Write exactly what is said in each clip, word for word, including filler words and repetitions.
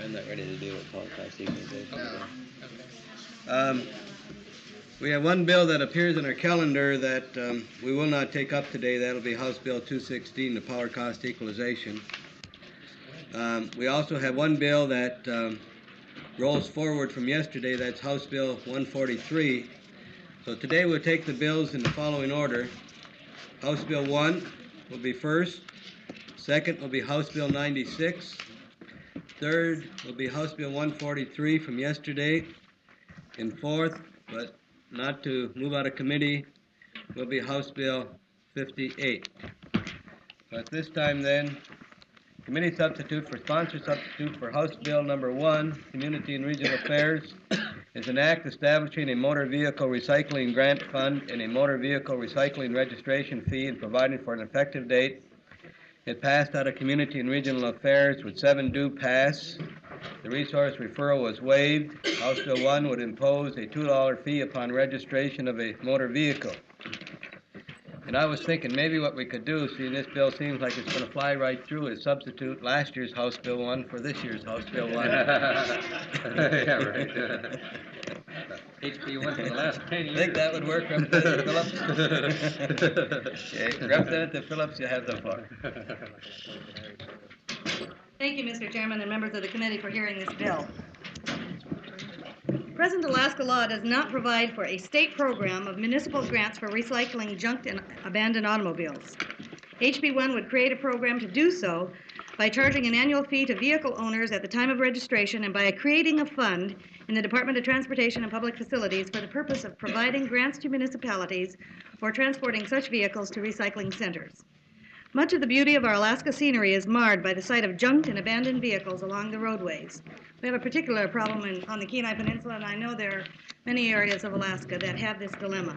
I'm not ready to deal with power cost equalization. No. Okay. Um, we have one bill that appears in our calendar that um, we will not take up today. That'll be House Bill two sixteen, the power cost equalization. Um, we also have one bill that um, rolls forward from yesterday. That's House Bill one forty-three. So today we'll take the bills in the following order. House Bill one will be first. Second will be House Bill ninety-six. Third will be House Bill one forty-three from yesterday. And fourth, but not to move out of committee, will be House Bill fifty-eight. So at this time then, committee substitute for sponsor substitute for House Bill number one, Community and Regional Affairs, is an act establishing a motor vehicle recycling grant fund and a motor vehicle recycling registration fee and providing for an effective date. It passed out of Community and Regional Affairs with seven due pass. The resource referral was waived. House Bill one would impose a two dollar fee upon registration of a motor vehicle. And I was thinking maybe what we could do, seeing this bill seems like it's going to fly right through, is substitute last year's House Bill one for this year's House Bill one. Yeah, right. H B one for the last ten years. I think that would work, Representative Phillips? Okay. Representative Phillips, you have the floor. Thank you, Mister Chairman and members of the committee for hearing this bill. Present Alaska law does not provide for a state program of municipal grants for recycling junked and abandoned automobiles. H B one would create a program to do so by charging an annual fee to vehicle owners at the time of registration and by creating a fund in the Department of Transportation and Public Facilities for the purpose of providing grants to municipalities for transporting such vehicles to recycling centers. Much of the beauty of our Alaska scenery is marred by the sight of junked and abandoned vehicles along the roadways. We have a particular problem in, on the Kenai Peninsula, and I know there are many areas of Alaska that have this dilemma.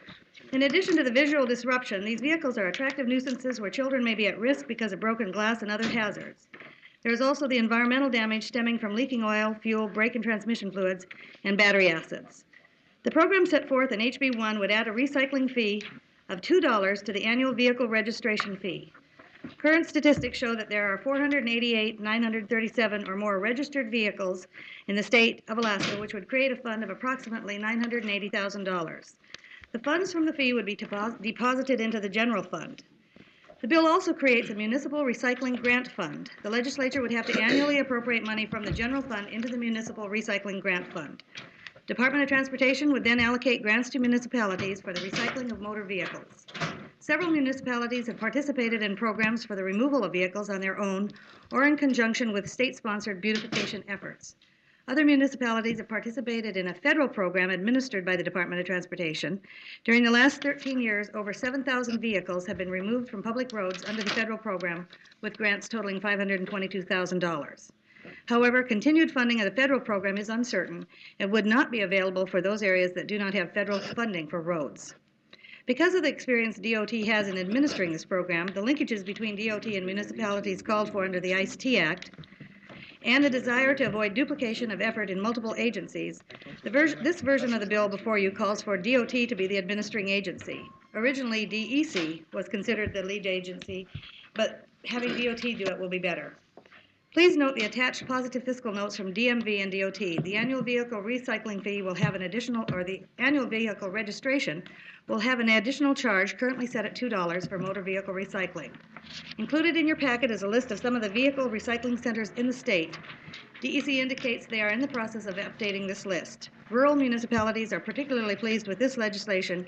In addition to the visual disruption, these vehicles are attractive nuisances where children may be at risk because of broken glass and other hazards. There is also the environmental damage stemming from leaking oil, fuel, brake and transmission fluids, and battery acids. The program set forth in H B one would add a recycling fee of two dollars to the annual vehicle registration fee. Current statistics show that there are four hundred eighty-eight thousand nine hundred thirty-seven or more registered vehicles in the state of Alaska, which would create a fund of approximately nine hundred eighty thousand dollars. The funds from the fee would be deposited into the general fund. The bill also creates a municipal recycling grant fund. The legislature would have to annually appropriate money from the general fund into the municipal recycling grant fund. Department of Transportation would then allocate grants to municipalities for the recycling of motor vehicles. Several municipalities have participated in programs for the removal of vehicles on their own or in conjunction with state-sponsored beautification efforts. Other municipalities have participated in a federal program administered by the Department of Transportation. During the last thirteen years, over seven thousand vehicles have been removed from public roads under the federal program, with grants totaling five hundred twenty-two thousand dollars. However, continued funding of the federal program is uncertain and would not be available for those areas that do not have federal funding for roads. Because of the experience D O T has in administering this program, the linkages between D O T and municipalities called for under the ICE-T Act, and the desire to avoid duplication of effort in multiple agencies, the ver this version of the bill before you calls for D O T to be the administering agency. Originally, D E C was considered the lead agency, but having D O T do it will be better. Please note the attached positive fiscal notes from D M V and D O T. The annual vehicle recycling fee will have an additional, or the annual vehicle registration will have an additional charge currently set at two dollars for motor vehicle recycling. Included in your packet is a list of some of the vehicle recycling centers in the state. D E C indicates they are in the process of updating this list. Rural municipalities are particularly pleased with this legislation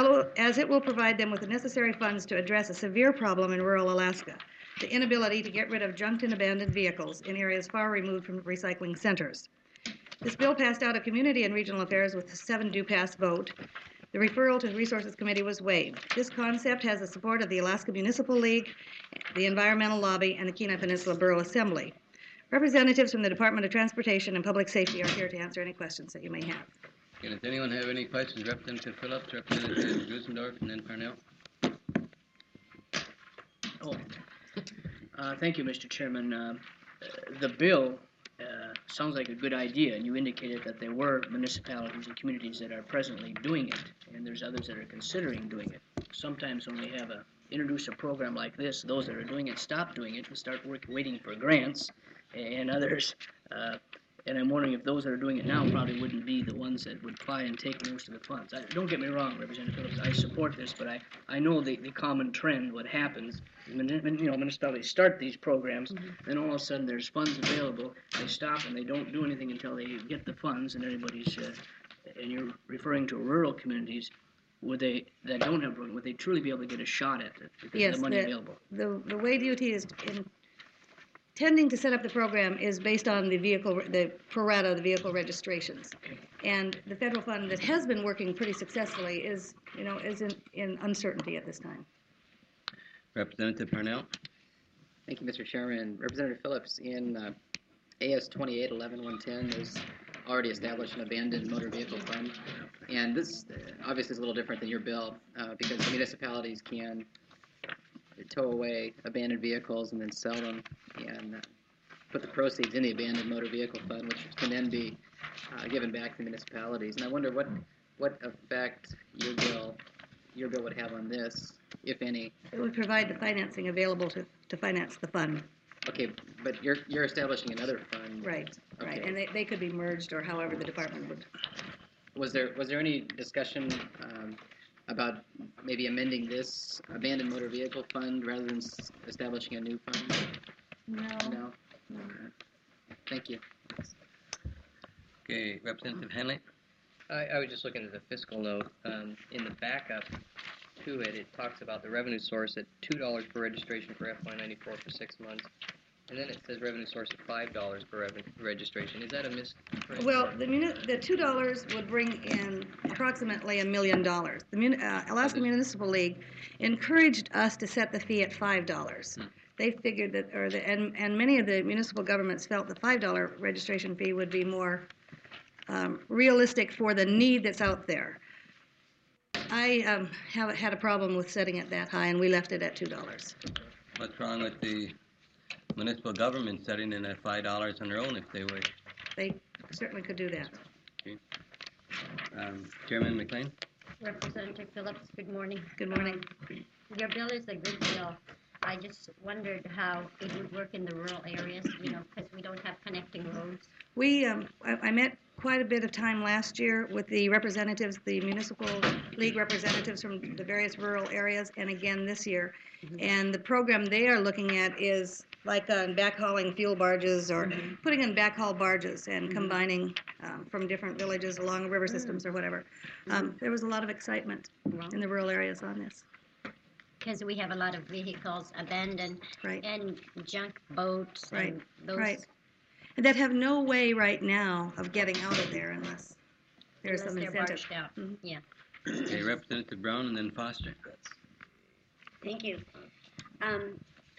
as it will provide them with the necessary funds to address a severe problem in rural Alaska: the inability to get rid of junked and abandoned vehicles in areas far removed from recycling centers. This bill passed out of Community and Regional Affairs with a seven do pass vote. The referral to the Resources Committee was waived. This concept has the support of the Alaska Municipal League, the Environmental Lobby, and the Kenai Peninsula Borough Assembly. Representatives from the Department of Transportation and Public Safety are here to answer any questions that you may have. Okay, does anyone have any questions? Representative Phillips, Representative Gusendorf, and then Parnell. Oh, uh, thank you, Mister Chairman. Uh, the bill uh, sounds like a good idea, and you indicated that there were municipalities and communities that are presently doing it, and there's others that are considering doing it. Sometimes when we have a introduce a program like this, those that are doing it stop doing it and start work, waiting for grants, and others. Uh, and I'm wondering if those that are doing it now probably wouldn't be the ones that would try and take most of the funds. I, don't get me wrong, Representative Phillips, I support this, but I, I know the, the common trend, what happens, when, you know, municipalities start these programs, mm-hmm. then all of a sudden there's funds available, they stop and they don't do anything until they get the funds, and everybody's, uh, and you're referring to rural communities, would they, that don't have program, would they truly be able to get a shot at it because yes, of the money the, available? The, the way D O T is in, tending to set up the program is based on the vehicle, the pro rata, the vehicle registrations. Okay. And the federal fund that has been working pretty successfully is, you know, is in, in uncertainty at this time. Representative Parnell. Thank you, Mister Chairman. Representative Phillips, in uh, A S twenty-eight eleven one ten, there's already established an abandoned motor vehicle fund. And this uh, obviously is a little different than your bill uh, because municipalities can tow away abandoned vehicles and then sell them and uh, put the proceeds in the abandoned motor vehicle fund, which can then be uh, given back to municipalities. And I wonder what what effect your bill your bill would have on this, if any. It would provide the financing available to, to finance the fund. Okay, but you're you're establishing another fund. Right, okay. right, and they, they could be merged or however the department would. Was there was there any discussion um, about maybe amending this abandoned motor vehicle fund rather than s- establishing a new fund? No. No? No. Thank you. Okay, Representative Henley. I, I was just looking at the fiscal note. Um, in the backup to it, it talks about the revenue source at two dollars per registration for F Y ninety-four for six months. And then it says revenue source at five dollars per rev- registration. Is that a misprint? Well, the muni- the two dollars would bring in approximately a million dollars. The Mun- uh, Alaska Municipal League encouraged us to set the fee at five dollars. Hmm. They figured that, or the, and and many of the municipal governments felt the five dollar registration fee would be more um, realistic for the need that's out there. I um, have had a problem with setting it that high, and we left it at two dollars. What's wrong with the municipal government setting in at five dollars on their own if they wish? They certainly could do that. Okay. Um, Chairman McLean. Representative Phillips, good morning. Good morning. Um, your bill is a good bill. I just wondered how it would work in the rural areas, you know, because we don't have connecting roads. We, um, I, I met quite a bit of time last year with the representatives, the municipal league representatives from the various rural areas, and again this year. Mm-hmm. And the program they are looking at is like uh, backhauling fuel barges or mm-hmm. putting in backhaul barges and mm-hmm. combining um, from different villages along river systems mm-hmm. or whatever. Um, there was a lot of excitement wow. in the rural areas on this. Because we have a lot of vehicles abandoned right. and junk boats right. and those. Right. And that have no way right now of getting out of there unless there's unless some they're incentive. barged out. Mm-hmm. Yeah. Okay, Representative Brown and then Foster. Thank you. Um,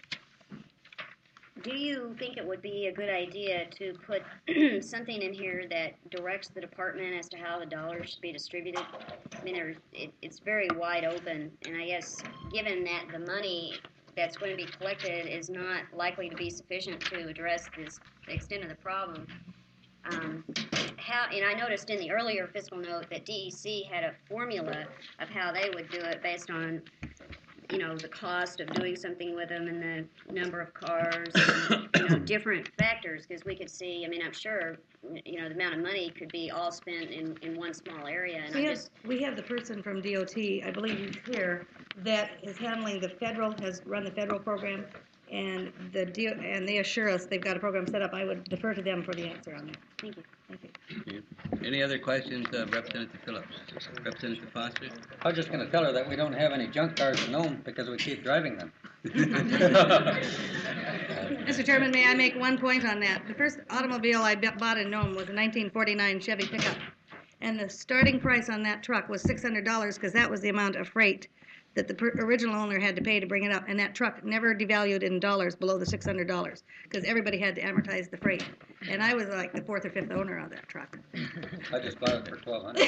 do you think it would be a good idea to put something in here that directs the department as to how the dollars should be distributed? I mean, there, it, it's very wide open, and I guess given that the money that's going to be collected is not likely to be sufficient to address this, the extent of the problem, um, how, and I noticed in the earlier fiscal note that D E C had a formula of how they would do it based on, you know, the cost of doing something with them and the number of cars, and, you know, different factors, because we could see, I mean, I'm sure, you know, the amount of money could be all spent in, in one small area. And we, I have, just, we have the person from D O T, I believe he's here, that is handling the federal, has run the federal program, and the D O, and they assure us they've got a program set up. I would defer to them for the answer on that. Thank you. Thank you. Thank you. Any other questions of Representative Phillips? Representative Foster? I was just going to tell her that we don't have any junk cars in Nome because we keep driving them. Mister Chairman, may I make one point on that? The first automobile I bought in Nome was a nineteen forty-nine Chevy pickup, and the starting price on that truck was six hundred dollars because that was the amount of freight that the per- original owner had to pay to bring it up, and that truck never devalued in dollars below the six hundred dollars because everybody had to amortize the freight. And I was like the fourth or fifth owner of that truck. I just bought it for twelve hundred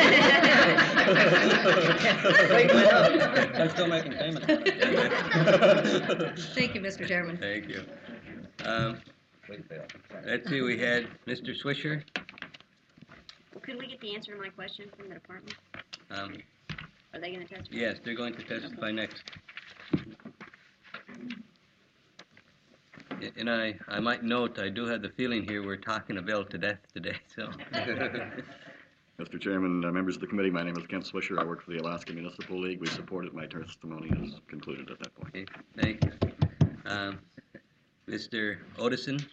dollars. I'm still making payments on it. Thank you, Mister Chairman. Thank you. Um, let's see, we had Mister Swisher. Well, could we get the answer to my question from the department? Um, Are they going to testify? yes, they're going to testify next. And I, I might note, I do have the feeling here we're talking a bill to death today, so. Mister Chairman, uh, members of the committee, my name is Kent Swisher. I work for the Alaska Municipal League. We support it. My testimony is concluded at that point. Okay, thank you. Um, Mister Otteson?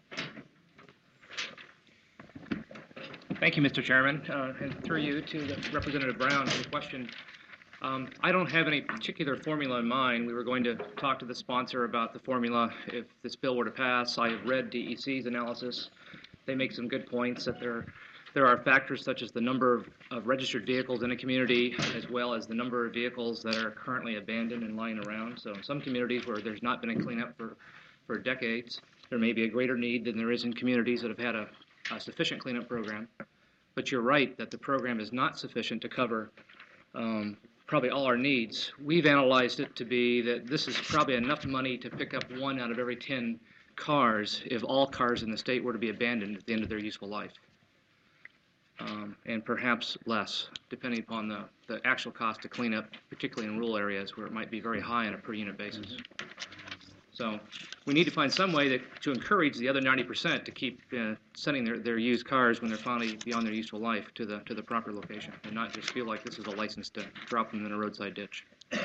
Thank you, Mister Chairman, uh, and through you to the Representative Brown for the question. Um, I don't have any particular formula in mind. We were going to talk to the sponsor about the formula if this bill were to pass. I have read D E C's analysis. They make some good points that there, there are factors such as the number of, of registered vehicles in a community, as well as the number of vehicles that are currently abandoned and lying around. So in some communities where there's not been a cleanup for, for decades, there may be a greater need than there is in communities that have had a, a sufficient cleanup program. But you're right that the program is not sufficient to cover um, probably all our needs. We've analyzed it to be that this is probably enough money to pick up one out of every ten cars if all cars in the state were to be abandoned at the end of their useful life. Um, and perhaps less, depending upon the, the actual cost to clean up, particularly in rural areas where it might be very high on a per unit basis. So we need to find some way that, to encourage the other ninety percent to keep uh, sending their, their used cars when they're finally beyond their useful life to the to the proper location, and not just feel like this is a license to drop them in a roadside ditch.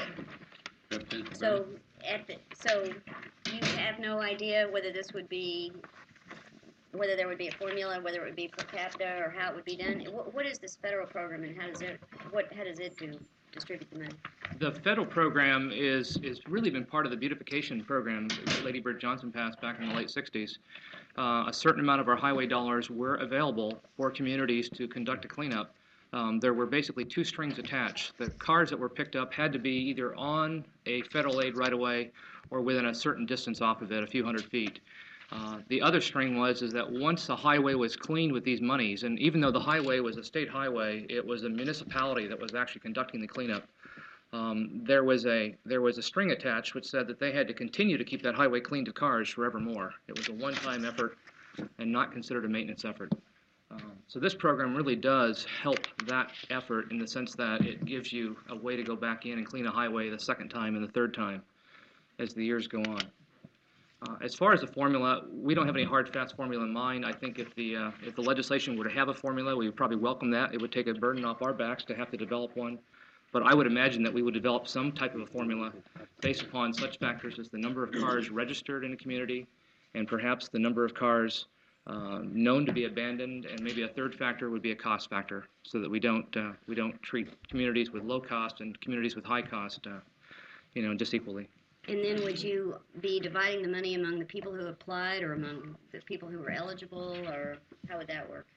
So, at the, so you have no idea whether this would be, whether there would be a formula, whether it would be per capita, or how it would be done. What, what is this federal program, and how does it, what, how does it do? Distribute the money? The federal program is is really been part of the beautification program that Lady Bird Johnson passed back in the late sixties. Uh, a certain amount of our highway dollars were available for communities to conduct a cleanup. Um, there were basically two strings attached. The cars that were picked up had to be either on a federal aid right-of-way or within a certain distance off of it, a few hundred feet. Uh, the other string was is that once the highway was cleaned with these monies, and even though the highway was a state highway, it was a municipality that was actually conducting the cleanup. Um, there was a there was a string attached which said that they had to continue to keep that highway clean to cars forevermore. It was a one-time effort and not considered a maintenance effort. Um, so this program really does help that effort in the sense that it gives you a way to go back in and clean a highway the second time and the third time as the years go on. Uh, as far as the formula, we don't have any hard, fast formula in mind. I think if the uh, if the legislation were to have a formula, we would probably welcome that. It would take a burden off our backs to have to develop one. But I would imagine that we would develop some type of a formula based upon such factors as the number of cars registered in a community, and perhaps the number of cars uh, known to be abandoned, and maybe a third factor would be a cost factor, so that we don't uh, we don't treat communities with low cost and communities with high cost, uh, you know, disequally. And then would you be dividing the money among the people who applied or among the people who were eligible, or how would that work?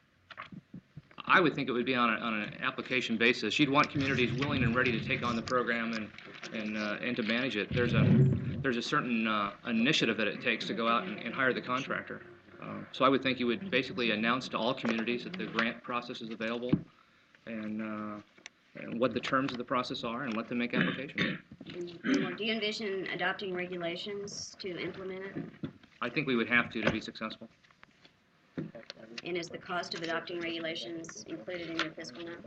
I would think it would be on, a, on an application basis. You'd want communities willing and ready to take on the program and and uh, and to manage it. There's a there's a certain uh, initiative that it takes to go out and, and hire the contractor. Uh, so I would think you would basically announce to all communities that the grant process is available, and, uh, and what the terms of the process are, and let them make applications. Do you envision adopting regulations to implement it? I think we would have to to be successful. And is the cost of adopting regulations included in your fiscal note?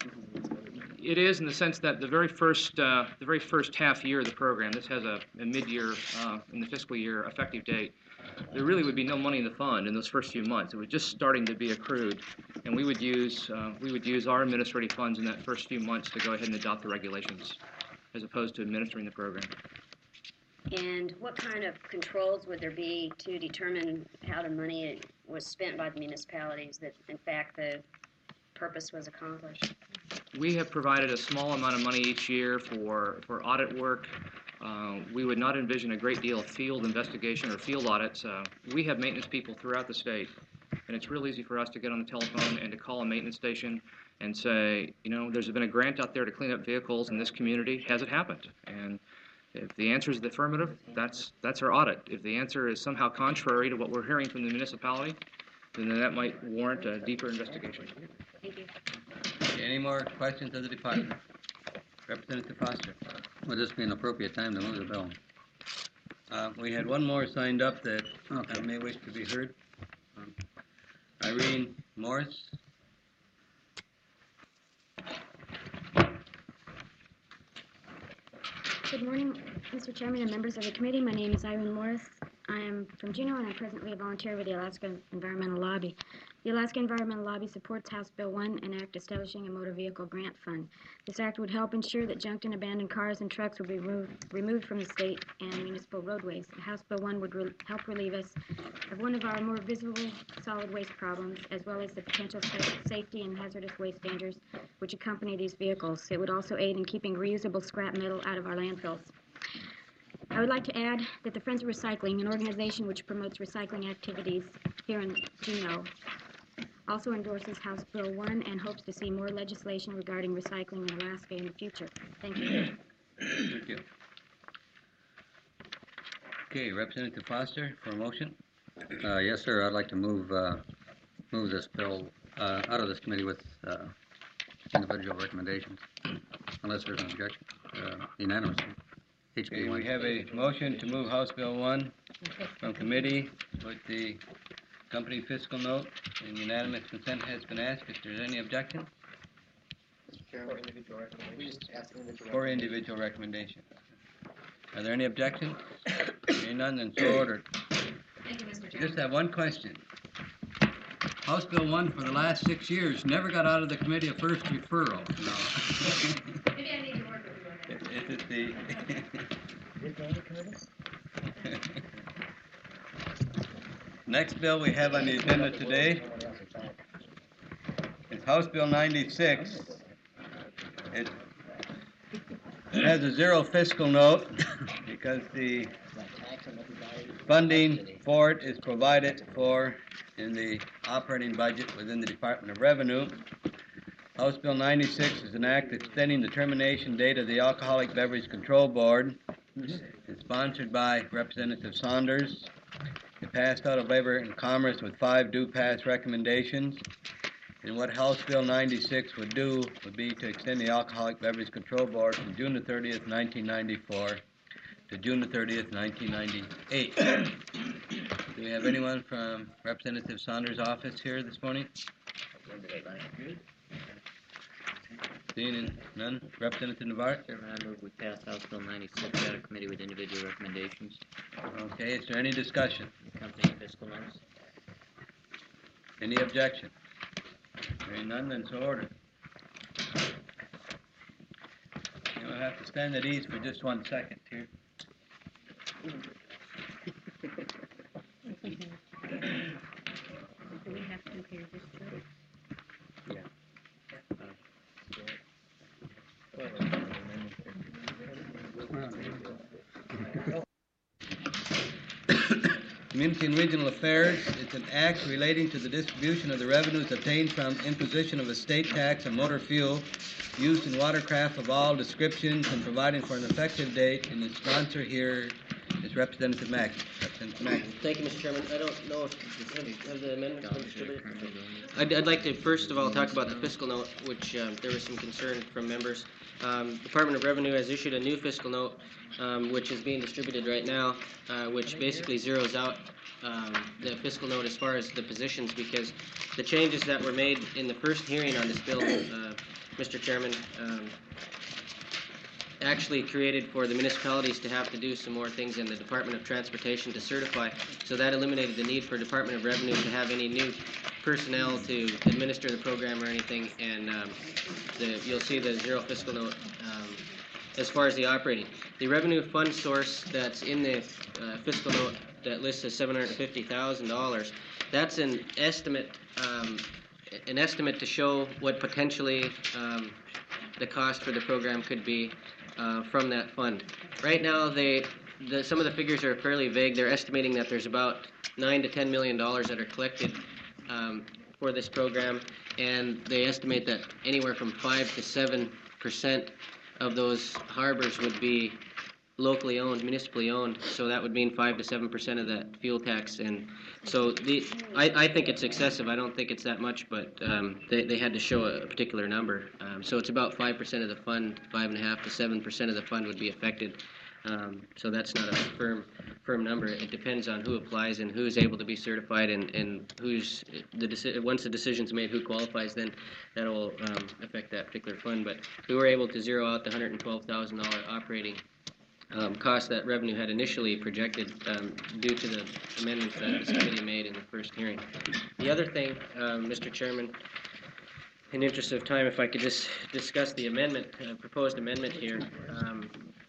It is, in the sense that the very first uh, the very first half year of the program, this has a, a mid-year uh, in the fiscal year effective date. There really would be no money in the fund in those first few months. It was just starting to be accrued, and we would use uh, we would use our administrative funds in that first few months to go ahead and adopt the regulations, as opposed to administering the program. And what kind of controls would there be to determine how the money was spent by the municipalities, that in fact the purpose was accomplished? We have provided a small amount of money each year for, for audit work. Uh, we would not envision a great deal of field investigation or field audits. Uh, we have maintenance people throughout the state, and it's real easy for us to get on the telephone and to call a maintenance station and say, you know, there's been a grant out there to clean up vehicles in this community. Has it happened? And if the answer is the affirmative, that's that's our audit. If the answer is somehow contrary to what we're hearing from the municipality, then that might warrant a deeper investigation. Thank you. Any more questions of the department? Representative Foster. Would this be an appropriate time to move the bill? Uh, we had one more signed up that okay. uh, may wish to be heard. Um, Irene Morris. Good morning, Mister Chairman and members of the committee. My name is Irene Morris. I am from Juneau, and I'm presently a volunteer with the Alaska Environmental Lobby. The Alaska Environmental Lobby supports House Bill one, an act establishing a motor vehicle grant fund. This act would help ensure that junked and abandoned cars and trucks would be removed, removed from the state and municipal roadways. House Bill one would re help relieve us of one of our more visible solid waste problems, as well as the potential safety and hazardous waste dangers which accompany these vehicles. It would also aid in keeping reusable scrap metal out of our landfills. I would like to add that the Friends of Recycling, an organization which promotes recycling activities here in Juneau, also endorses House Bill one and hopes to see more legislation regarding recycling in Alaska in the future. Thank you. Thank you. Okay, Representative Foster for a motion. Uh, yes, sir. I'd like to move uh, move this bill uh, out of this committee with uh, individual recommendations, unless there's an objection. Uh, unanimously. H B Okay, one. we have a motion to move House Bill one from committee with the company fiscal note, and unanimous consent has been asked. If there's any objection? For individual recommendations. We just ask individual For individual recommendation. Are there any objections? Hearing none, then so ordered. Thank you, Mister I Chairman. just have one question. House Bill one for the last six years never got out of the committee of first referral. No. Maybe I need to work with you on that. It is the... Next bill we have on the agenda today is House Bill ninety-six. It has a zero fiscal note because the funding for it is provided for in the operating budget within the Department of Revenue. House Bill ninety-six is an act extending the termination date of the Alcoholic Beverage Control Board. It's sponsored by Representative Saunders. It passed out of Labor and Commerce with five do-pass recommendations. And what House Bill ninety-six would do would be to extend the Alcoholic Beverage Control Board from June the thirtieth, nineteen ninety-four to June the thirtieth, nineteen ninety-eight. Do we have anyone from Representative Saunders' office here this morning? Seeing none, Representative Navarre? Chairman, I move we pass House Bill ninety-six out of committee with individual recommendations. Okay, is there any discussion? Accompanying fiscal notes. Any objection? Hearing none, then so ordered. You'll have to stand at ease for just one second here. Do we have to hear this too? Community and Regional Affairs, it's an act relating to the distribution of the revenues obtained from imposition of a state tax on motor fuel used in watercraft of all descriptions and providing for an effective date, and the sponsor here is Representative Mack. Representative Mack. Thank you, Mister Chairman. I don't know if have the amendments been distributed. I'd, I'd like to first of all talk about the fiscal note, which um, there was some concern from members. Um, Department of Revenue has issued a new fiscal note, um, which is being distributed right now, uh, which basically zeroes out um, the fiscal note as far as the positions, because the changes that were made in the first hearing on this bill, uh, Mister Chairman, um, actually created for the municipalities to have to do some more things in the Department of Transportation to certify. So that eliminated the need for Department of Revenue to have any new personnel to administer the program or anything. And um, the, you'll see the zero fiscal note um, as far as the operating. The revenue fund source that's in the uh, fiscal note that lists as seven hundred fifty thousand dollars, that's an estimate, um, an estimate to show what potentially um, the cost for the program could be uh, from that fund. Right now, they, the, some of the figures are fairly vague. They're estimating that there's about nine to ten million dollars that are collected um, for this program, and they estimate that anywhere from five to seven percent of those harbors would be locally owned, municipally owned. So that would mean five to seven percent of that fuel tax. And so the, I, I think it's excessive. I don't think it's that much, but um, they, they had to show a particular number. Um, so it's about five percent of the fund, five and a half to seven percent of the fund would be affected. Um, so that's not a firm firm number. It depends on who applies and who's able to be certified, and, and who's the deci- once the decision's made who qualifies, then that'll um, affect that particular fund. But we were able to zero out the one hundred twelve thousand dollars operating um, costs that revenue had initially projected um, due to the amendments that this committee made in the first hearing. The other thing, um, Mister Chairman, in the interest of time, if I could just discuss the amendment, uh, proposed amendment here. Um,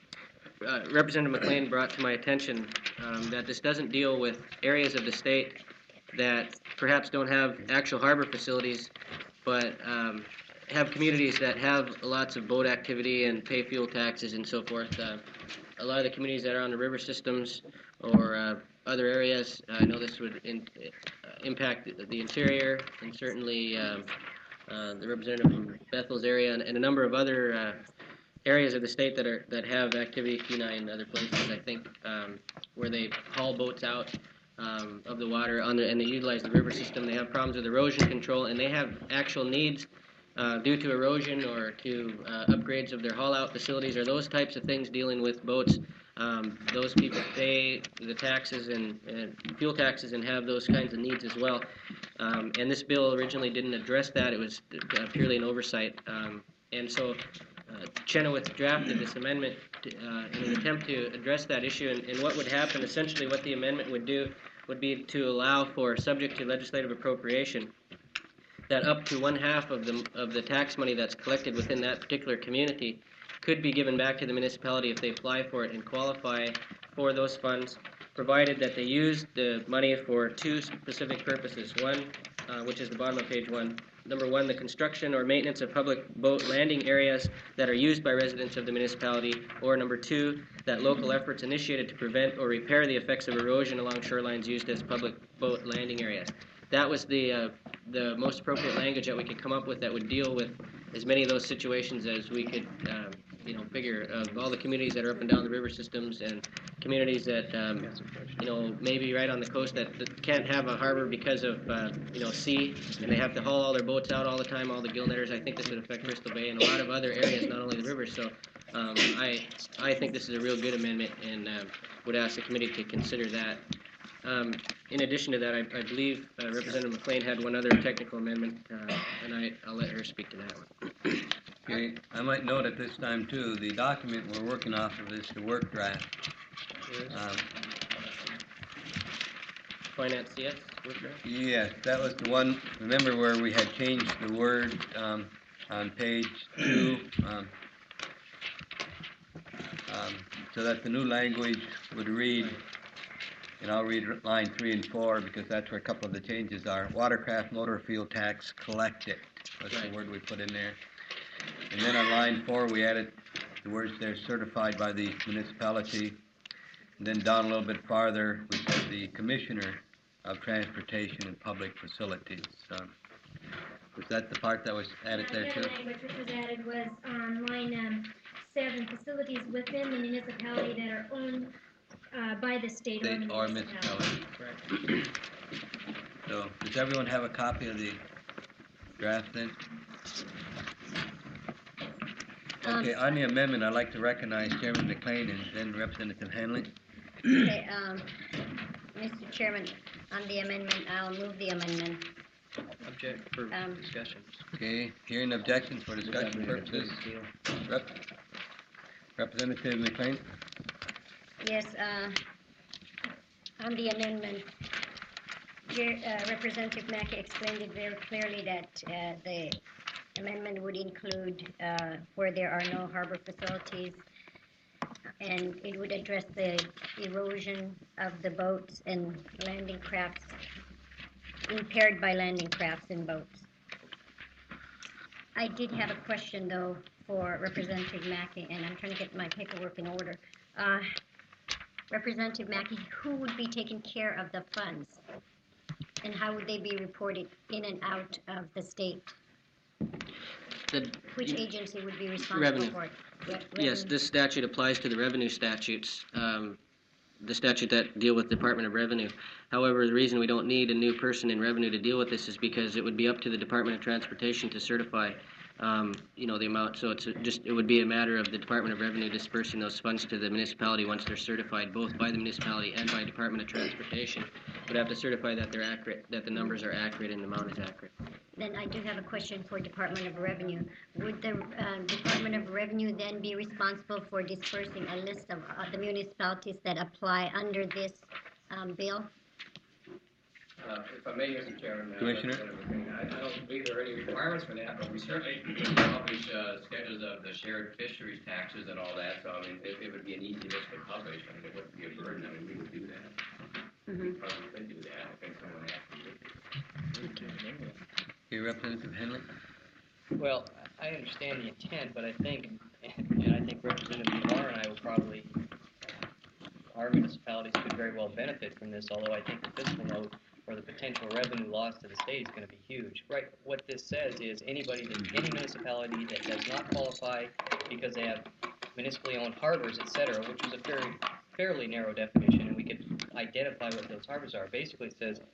uh, Representative McLean brought to my attention um, that this doesn't deal with areas of the state that perhaps don't have actual harbor facilities, but um, have communities that have lots of boat activity and pay fuel taxes and so forth. Uh, a lot of the communities that are on the river systems or uh, other areas, I know this would in, uh, impact the interior and certainly um, uh, the representative from Bethel's area and, and a number of other uh, areas of the state that are that have activity, Kenai and other places, I think, um, where they haul boats out um, of the water on the, and they utilize the river system. They have problems with erosion control, and they have actual needs uh, due to erosion or to uh, upgrades of their haul-out facilities or those types of things dealing with boats. Um, those people pay the taxes and, and fuel taxes and have those kinds of needs as well. Um, and this bill originally didn't address that. It was uh, purely an oversight. Um, and so uh, Chenoweth drafted this amendment to, uh, in an attempt to address that issue. And, and what would happen, essentially what the amendment would do, would be to allow for, subject to legislative appropriation, that up to one half of the, of the tax money that's collected within that particular community could be given back to the municipality if they apply for it and qualify for those funds, provided that they use the money for two specific purposes. One, uh, which is the bottom of page one. Number one, the construction or maintenance of public boat landing areas that are used by residents of the municipality. Or number two, that local efforts initiated to prevent or repair the effects of erosion along shorelines used as public boat landing areas. That was the uh, the most appropriate language that we could come up with that would deal with as many of those situations as we could, um, you know, figure of all the communities that are up and down the river systems and communities that, um, you know, maybe right on the coast that, that can't have a harbor because of, uh, you know, sea, and they have to haul all their boats out all the time, all the gill netters. I think this would affect Bristol Bay and a lot of other areas, not only the river. So um, I, I think this is a real good amendment and uh, would ask the committee to consider that. Um, in addition to that, I, I believe uh, Representative McLean had one other technical amendment, uh, and I, I'll let her speak to that one. Okay, I might note at this time, too, the document we're working off of is the work draft. Um, Finance, yes? Work draft? Yes, that was the one, remember where we had changed the word um, on page two, um, um, so that the new language would read, and I'll read line three and four because that's where a couple of the changes are. Watercraft motor fuel tax collected. That's right. The word we put in there. And then on line four, we added the words there, certified by the municipality. And then down a little bit farther, we said the Commissioner of Transportation and Public Facilities. Um, was that the part that was added there too? The other language which was added was on line um, seven, facilities within the municipality that are owned uh, by the state, state or municipality. municipality. Right. So, does everyone have a copy of the draft then? Okay, on the amendment, I'd like to recognize Chairman McLean and then Representative Hanley. Okay, um, Mister Chairman, on the amendment, I'll move the amendment. Object for Um, discussion. Okay, hearing objections for discussion purposes. Rep- Representative McLean? Yes, uh, on the amendment, Jer- uh, Representative Mackey explained it very clearly that uh, the amendment would include uh, where there are no harbor facilities, and it would address the erosion of the boats and landing crafts, impaired by landing crafts and boats. I did have a question, though, for Representative Mackey, and I'm trying to get my paperwork in order. Uh, Representative Mackey, who would be taking care of the funds, and how would they be reported in and out of the state? The, Which agency would be responsible Revenue. for it? Re- Yes, revenue. this statute applies to the revenue statutes, um, the statute that deal with Department of Revenue. However, the reason we don't need a new person in revenue to deal with this is because it would be up to the Department of Transportation to certify, um, you know, the amount. So it's just it would be a matter of the Department of Revenue dispersing those funds to the municipality once they're certified, both by the municipality and by Department of Transportation. Would have to certify that they're accurate, that the numbers are accurate and the amount is accurate. Then I do have a question for Department of Revenue. Would the uh, Department of Revenue then be responsible for dispersing a list of uh, the municipalities that apply under this um, bill? Uh, if I may, Mister Chairman, uh, Commissioner? I, I don't believe there are any requirements for that, but we certainly publish uh, schedules of the shared fisheries taxes and all that. So I mean, it, it would be an easy list to publish. I mean, it wouldn't be a burden. I mean, we would do that. Mm-hmm. We probably could do that. I think someone asked me. Okay, Representative Henley? Well, I understand the intent, but I think, and I think Representative Navarre and I will probably, our municipalities could very well benefit from this, although I think the fiscal note or the potential revenue loss to the state is going to be huge. Right, what this says is anybody, that, any municipality that does not qualify because they have municipally owned harbors, et cetera, which is a fairly, fairly narrow definition, and we could identify what those harbors are. Basically, it says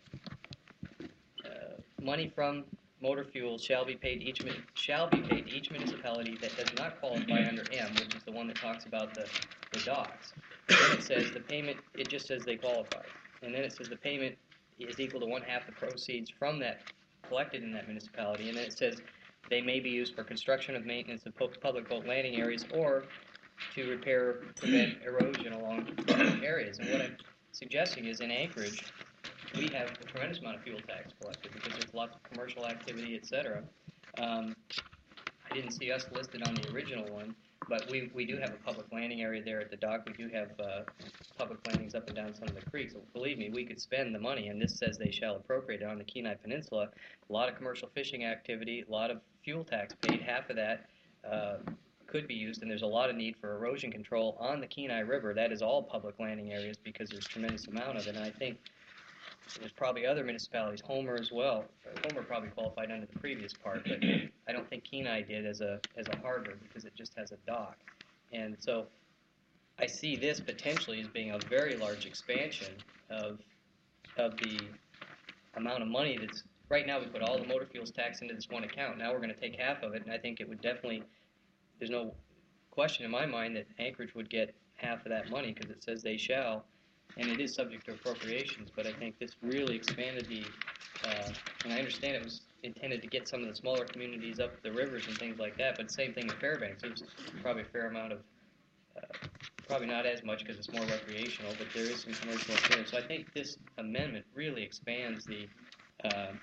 uh, money from motor fuel shall be paid each shall be paid each municipality that does not qualify under M, which is the one that talks about the, the docks. And then it says the payment, it just says they qualify. And then it says the payment is equal to one half the proceeds from that collected in that municipality. And then it says they may be used for construction of maintenance of public boat landing areas or to repair, prevent erosion along areas. And what I'm suggesting is in Anchorage, we have a tremendous amount of fuel tax collected because there's lots of commercial activity, et cetera. Um, I didn't see us listed on the original one, but we, we do have a public landing area there at the dock. We do have uh, public landings up and down some of the creeks. So believe me, we could spend the money, and this says they shall appropriate it on the Kenai Peninsula. A lot of commercial fishing activity, a lot of fuel tax paid. Half of that uh, could be used, and there's a lot of need for erosion control on the Kenai River. That is all public landing areas because there's a tremendous amount of it, and I think there's probably other municipalities, Homer as well. Homer probably qualified under the previous part, but I don't think Kenai did as a as a harbor because it just has a dock. And so I see this potentially as being a very large expansion of of the amount of money that's right now we put all the motor fuels tax into this one account. Now we're going to take half of it, and I think it would definitely, there's no question in my mind that Anchorage would get half of that money because it says they shall. And it is subject to appropriations, but I think this really expanded the, uh, and I understand it was intended to get some of the smaller communities up the rivers and things like that, but same thing in Fairbanks. There's probably a fair amount of, uh, probably not as much because it's more recreational, but there is some commercial activity. So I think this amendment really expands the, uh,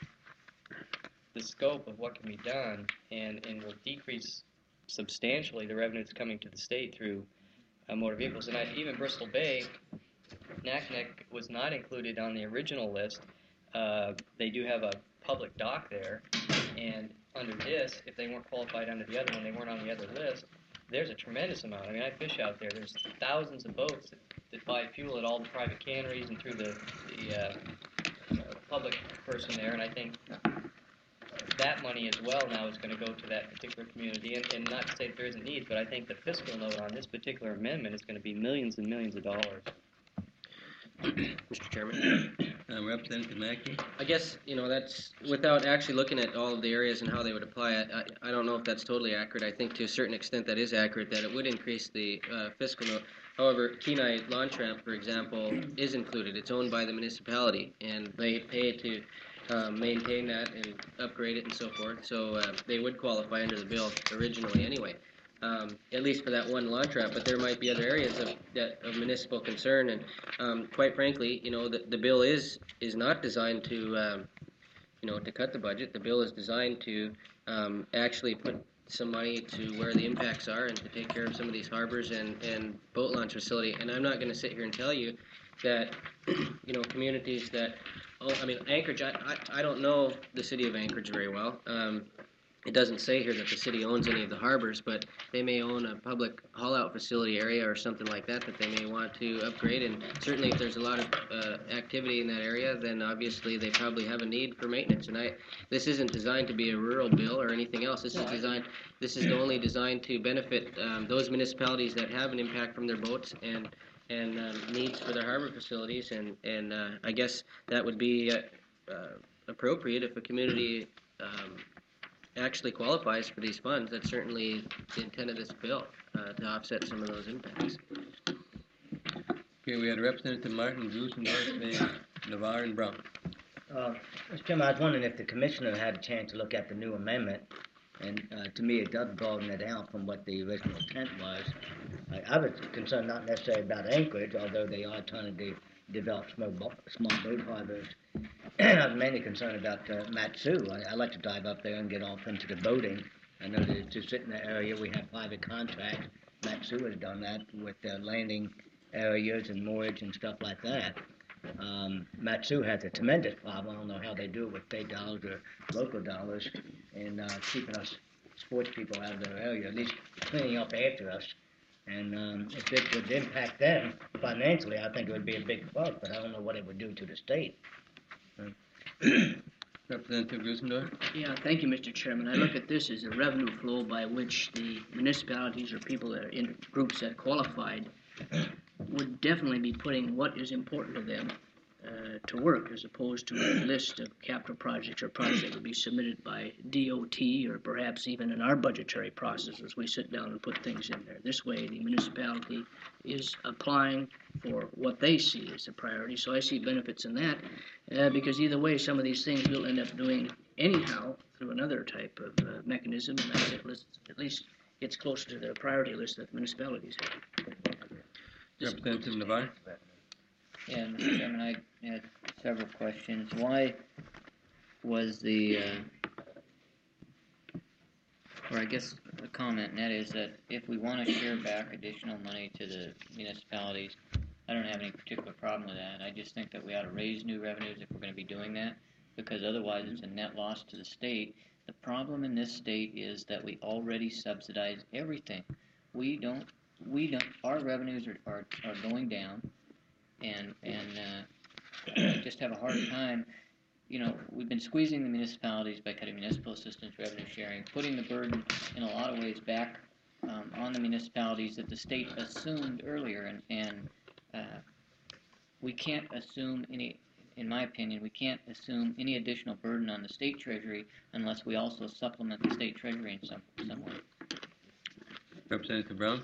the scope of what can be done and, and will decrease substantially the revenue that's coming to the state through uh, motor vehicles. And I, even Bristol Bay, Naknek was not included on the original list. Uh, they do have a public dock there, and under this, if they weren't qualified under the other one, they weren't on the other list, there's a tremendous amount. I mean, I fish out there. There's thousands of boats that, that buy fuel at all the private canneries and through the, the uh, uh, public person there, and I think that money as well now is going to go to that particular community. And, and not to say that there isn't need, but I think the fiscal note on this particular amendment is going to be millions and millions of dollars. Mister Chairman. Uh, Representative Mackey? I guess, you know, that's, without actually looking at all of the areas and how they would apply it, I, I don't know if that's totally accurate. I think to a certain extent that is accurate, that it would increase the uh, fiscal note. However, Kenai Lawn Tramp, for example, is included. It's owned by the municipality, and they pay to um, maintain that and upgrade it and so forth. So uh, they would qualify under the bill originally anyway. Um, at least for that one lawn trap, but there might be other areas of that of municipal concern, and um, quite frankly, you know, the, the bill is is not designed to, um, you know, to cut the budget. The bill is designed to um, actually put some money to where the impacts are and to take care of some of these harbors and, and boat launch facility. And I'm not going to sit here and tell you that, you know, communities that, oh, I mean, Anchorage, I, I, I don't know the city of Anchorage very well. Um, It doesn't say here that the city owns any of the harbors, but they may own a public haul-out facility area or something like that that they may want to upgrade. And certainly if there's a lot of uh, activity in that area, then obviously they probably have a need for maintenance. And I, this isn't designed to be a rural bill or anything else. This is designed. This is only designed to benefit um, those municipalities that have an impact from their boats and and um, needs for their harbor facilities. And and uh, I guess that would be uh, uh, appropriate if a community Um, actually qualifies for these funds. That's certainly the intent of this bill, uh, to offset some of those impacts. Okay, we had Representative Martin, Goosenberg, Navarre, and Brown. Uh, Mister Chairman, I was wondering if the commissioner had a chance to look at the new amendment, and uh, to me it does broaden it out from what the original intent was. I, I was concerned not necessarily about Anchorage, although they are trying to de- develop small, bo- small boat harbors. I was mainly concerned about uh, Matsu. I, I like to dive up there and get off into the boating. I know that to sit in the area we have private contracts. Matsu has done that with uh, landing areas and moorage and stuff like that. Um, Matsu has a tremendous problem. I don't know how they do it with state dollars or local dollars in uh, keeping us sports people out of their area, at least cleaning up after us. And um, if it would impact them financially, I think it would be a big plus, but I don't know what it would do to the state. Representative Grisendorf? Yeah, thank you, Mister Chairman. I look at this as a revenue flow by which the municipalities or people that are in groups that qualified would definitely be putting what is important to them uh, to work, as opposed to a list of capital projects or projects that would be submitted by D O T or perhaps even in our budgetary process as we sit down and put things in there. This way, the municipality is applying for what they see as a priority. So I see benefits in that uh, because either way, some of these things we'll end up doing anyhow through another type of uh, mechanism, and that's at least, at least it's closer to the priority list that the municipalities have. Representative Navarre? Yeah, Mister Chairman, I had several questions. Why was the, uh, or I guess the comment, and that is that if we want to share back additional money to the municipalities, I don't have any particular problem with that. I just think that we ought to raise new revenues if we're going to be doing that, because otherwise it's a net loss to the state. The problem in this state is that we already subsidize everything. We don't, we don't, our revenues are, are, are going down, and, and uh, I just have a hard time. You know, we've been squeezing the municipalities by cutting municipal assistance, revenue sharing, putting the burden in a lot of ways back um, on the municipalities that the state assumed earlier, and, and uh, we can't assume any, in my opinion, we can't assume any additional burden on the state treasury unless we also supplement the state treasury in some, some way. Representative Brown?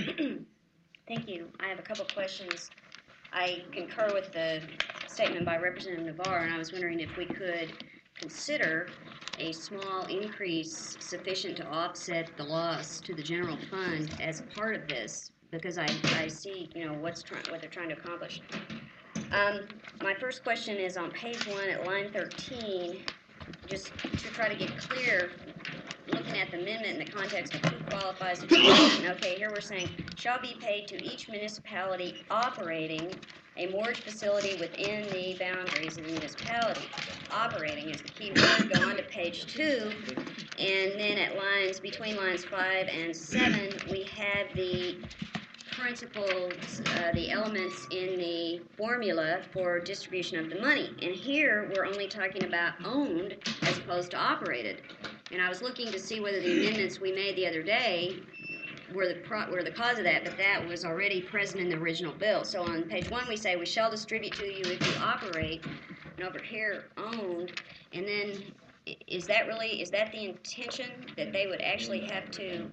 Thank you. I have a couple questions. I concur with the statement by Representative Navarre, and I was wondering if we could consider a small increase sufficient to offset the loss to the general fund as part of this, because I, I see, you know, what's try, what they're trying to accomplish. Um, my first question is on page one at line thirteen, just to try to get clear, looking at the amendment in the context of who qualifies to do that. Okay, here we're saying, shall be paid to each municipality operating a mortgage facility within the boundaries of the municipality. Operating is the key word. Go on to page two, and then at lines, between lines five and seven, we have the principles, uh, the elements in the formula for distribution of the money. And here, we're only talking about owned as opposed to operated. And I was looking to see whether the amendments we made the other day were the pro were the cause of that, but that was already present in the original bill. So on page one, we say, we shall distribute to you if you operate, and over here, owned. And then, is that really, is that the intention, that they would actually have to,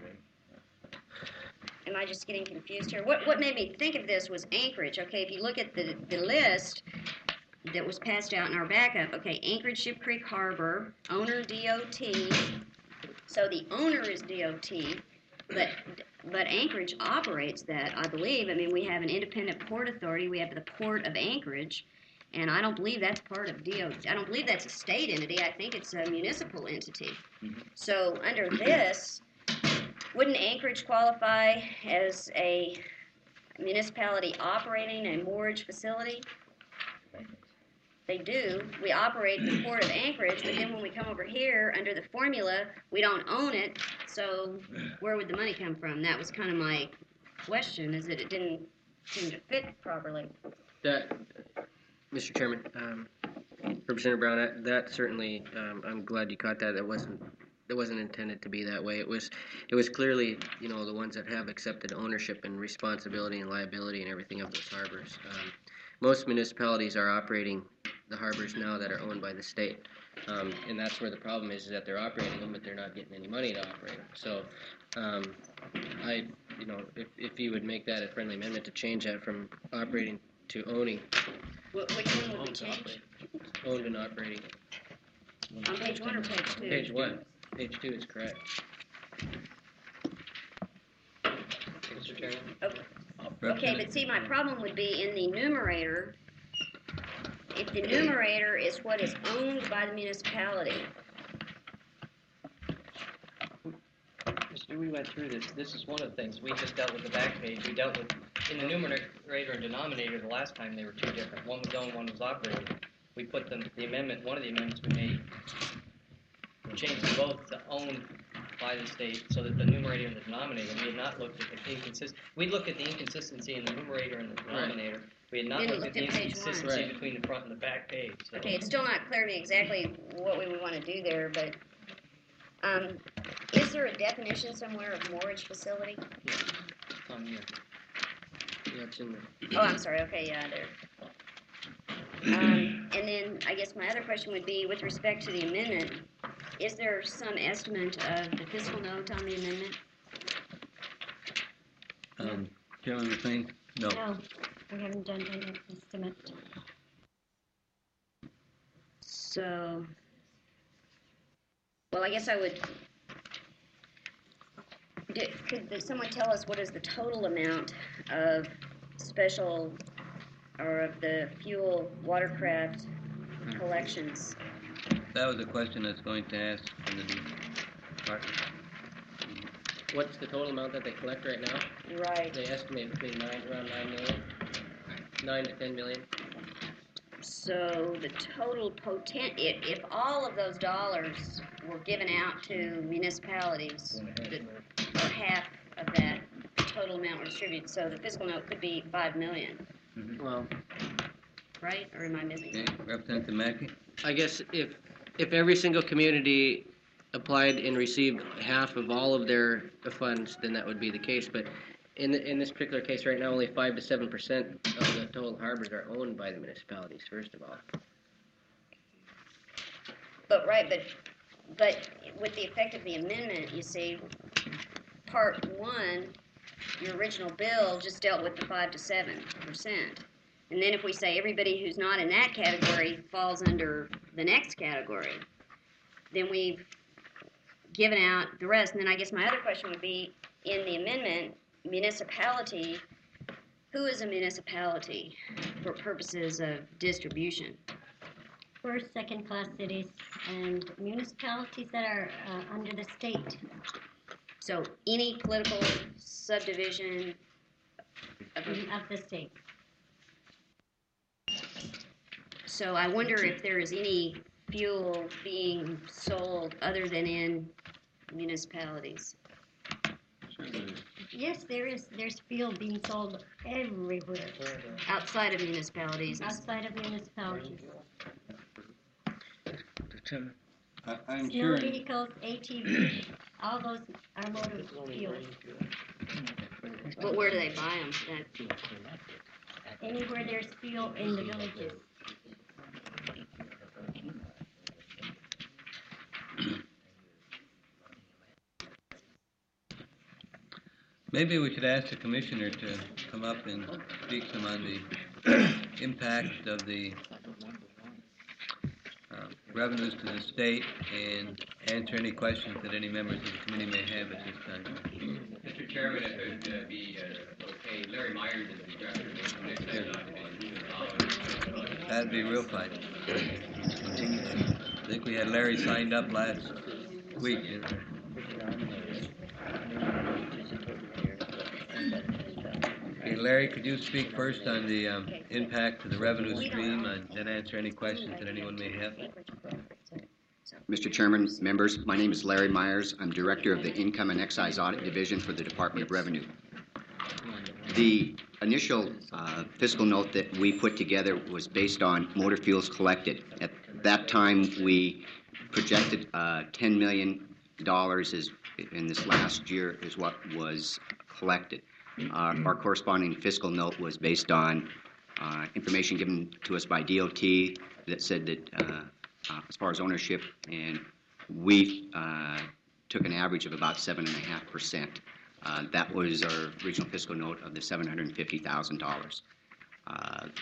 am I just getting confused here? What, what made me think of this was Anchorage. Okay, if you look at the, the list that was passed out in our backup, okay, Anchorage Ship Creek Harbor, owner D O T, so the owner is D O T, but but Anchorage operates that, I believe. I mean, we have an independent port authority, we have the Port of Anchorage, and I don't believe that's part of D O T. I don't believe that's a state entity, I think it's a municipal entity. Mm-hmm. So under this, wouldn't Anchorage qualify as a municipality operating a mortgage facility? They do. We operate the Port of Anchorage, but then when we come over here, under the formula, we don't own it, so where would the money come from? That was kind of my question, is that it didn't seem to fit properly. That, Mister Chairman, um, Representative Brown, that, that certainly, um, I'm glad you caught that. That wasn't, that wasn't intended to be that way. It was, it was clearly, you know, the ones that have accepted ownership and responsibility and liability and everything of those harbors. Um, most municipalities are operating the harbors now that are owned by the state, um, and that's where the problem is, is that they're operating them, but they're not getting any money to operate them. So, um, I, you know, if, if you would make that a friendly amendment to change that from operating to owning, Wh- Which one would we Owned to change? operate. Owned and operating. On page one or page two? Page one. Page two is correct. Mister Chairman? Okay. Okay, but see, my problem would be in the numerator, if the numerator is what is owned by the municipality. Mister we went through this. This is one of the things. We just dealt with the back page. We dealt with, in the numerator and denominator, the last time they were two different. One was owned, one was operated. We put them, the amendment, one of the amendments we made, changed them both to owned by the state so that the numerator and the denominator, we had not looked at the inconsist. We looked at the inconsistency in the numerator and the denominator. We had not Didn't looked at look the at page one. inconsistency Right. between the front and the back page. So. Okay, it's still not clear to me exactly what we would want to do there, but um, is there a definition somewhere of mortgage facility? Um, yeah. Yeah, it's in there. Oh, I'm sorry. Okay, yeah, there. Um, and then I guess my other question would be, with respect to the amendment, is there some estimate of the fiscal note on the amendment? Um, Chairman McLean? No. No, we haven't done an estimate. So, well, I guess I would. Did, could someone tell us what is the total amount of special or of the fuel watercraft collections? That was a question I was going to ask from the department. What's the total amount that they collect right now? Right. They estimate between nine, around nine million, nine to ten million. So the total potent, if, if all of those dollars were given out to municipalities, the, or half of that total amount were distributed, so the fiscal note could be five million. Mm-hmm. Well, right? Or am I missing? Okay, Representative Mackey? I guess if if every single community applied and received half of all of their funds, then that would be the case. But in the, in this particular case right now, only five to seven percent of the total harbors are owned by the municipalities. First of all. But right, but but with the effect of the amendment, you see, part one, your original bill just dealt with the five to seven percent, and then if we say everybody who's not in that category falls under the next category, then we've given out the rest. And then I guess my other question would be, in the amendment, municipality, who is a municipality for purposes of distribution? First, second-class cities and municipalities that are uh, under the state. So any political subdivision of, of the state. So I wonder if there is any fuel being sold other than in municipalities. Yes, there is. There's fuel being sold everywhere. Outside of municipalities. Outside of municipalities. I, I'm Snow sure. vehicles, A T Vs, all those are motor fuels. But where do they buy them? That, Anywhere there's fuel in the villages. Maybe we should ask the commissioner to come up and speak some on the impact of the uh, revenues to the state and answer any questions that any members of the committee may have at this time. Mister Chairman, if it would uh, be uh, okay, Larry Myers is the director of the Commission on Division. That'd be real fine. I think we had Larry signed up last week. Okay, Larry, could you speak first on the um, impact to the revenue stream and then answer any questions that anyone may have? Mister Chairman, members, my name is Larry Myers. I'm Director of the Income and Excise Audit Division for the Department of Revenue. The initial uh, fiscal note that we put together was based on motor fuels collected. At that time, we projected uh, ten million dollars is, in this last year is what was collected. Uh, our corresponding fiscal note was based on uh, information given to us by D O T that said that uh, uh, as far as ownership, and we uh, took an average of about seven and a half percent. Uh, that was our original fiscal note of the seven hundred fifty thousand dollars. Uh,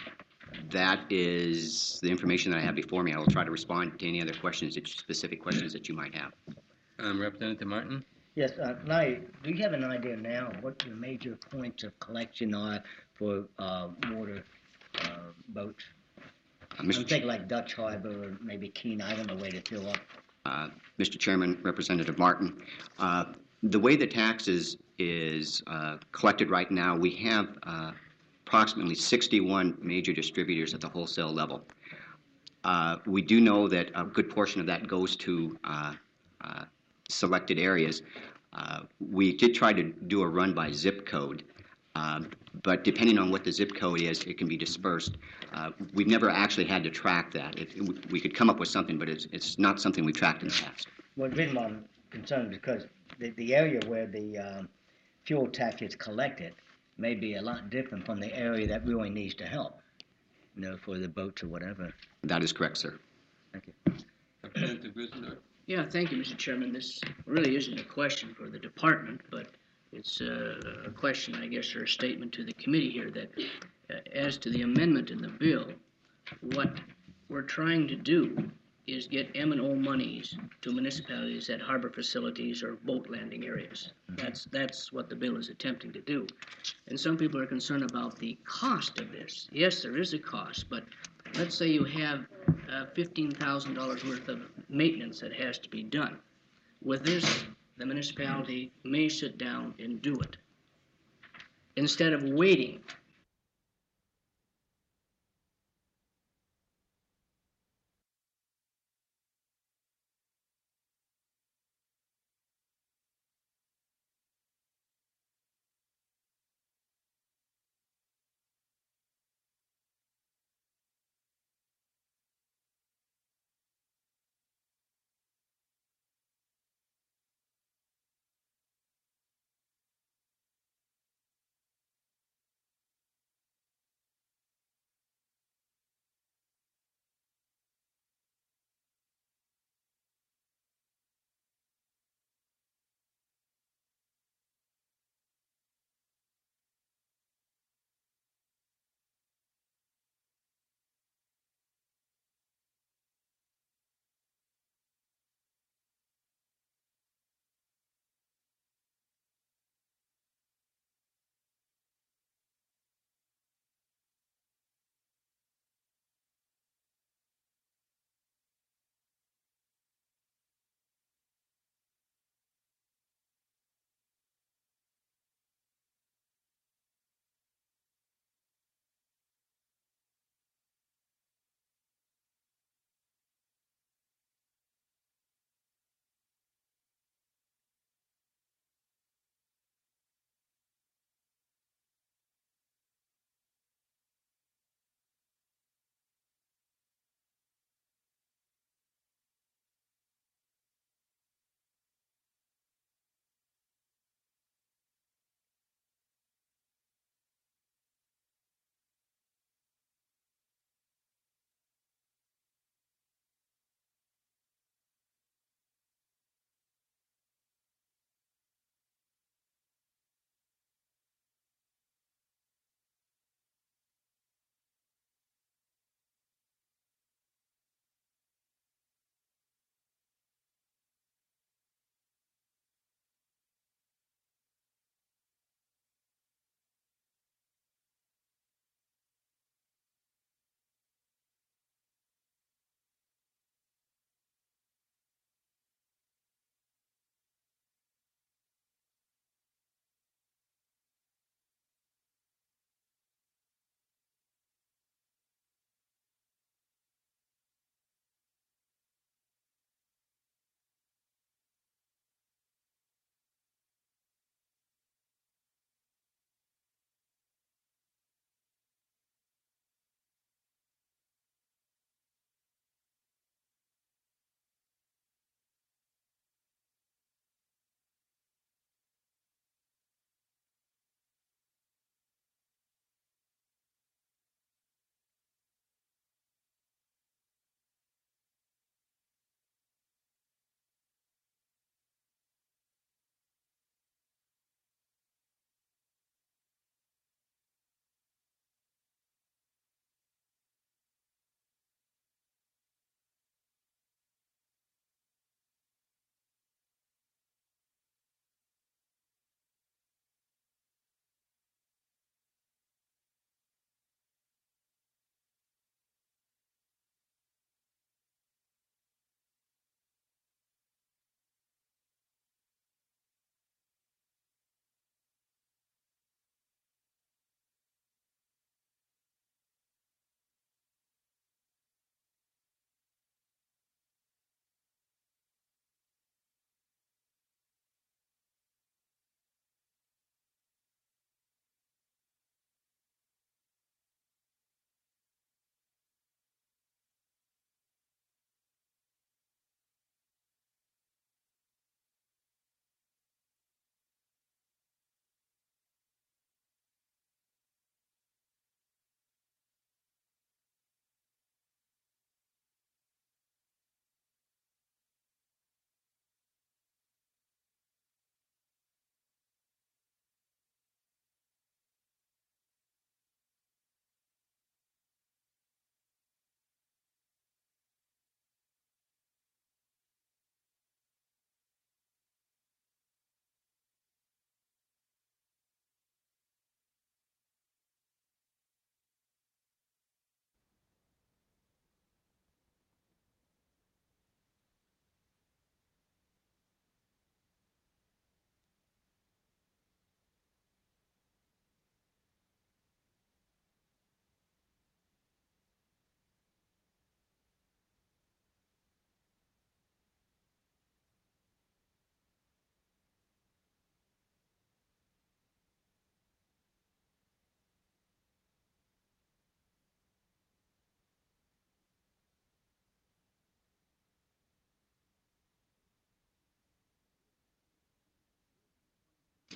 That is the information that I have before me. I will try to respond to any other questions, that- specific questions that you might have. Um, Representative Martin? Yes, uh, Larry, do you have an idea now what the major points of collection are for uh, water uh, boats? Uh, I'm Mister Ch- thinking like Dutch Harbor or maybe Keene Island, a way to fill up. Uh, Mister Chairman, Representative Martin, uh, the way the tax is, is uh, collected right now, we have uh, approximately sixty-one major distributors at the wholesale level. Uh, we do know that a good portion of that goes to uh, uh, selected areas. Uh, we did try to do a run by zip code, um, but depending on what the zip code is, it can be dispersed. Uh, we've never actually had to track that. It, it, we could come up with something, but it's, it's not something we've tracked in the past. Well, the reason why I'm concerned is because the, the area where the um, fuel tax is collected may be a lot different from the area that really needs to help, you know, for the boats or whatever. That is correct, sir. Thank you. Representative Grisendorf? Yeah, thank you, Mister Chairman. This really isn't a question for the department, but it's a, a question, I guess, or a statement to the committee here that uh, as to the amendment in the bill, what we're trying to do is get M and O monies to municipalities at harbor facilities or boat landing areas. That's that's what the bill is attempting to do. And some people are concerned about the cost of this. Yes, there is a cost, but let's say you have uh, fifteen thousand dollars worth of maintenance that has to be done. With this, the municipality may sit down and do it instead of waiting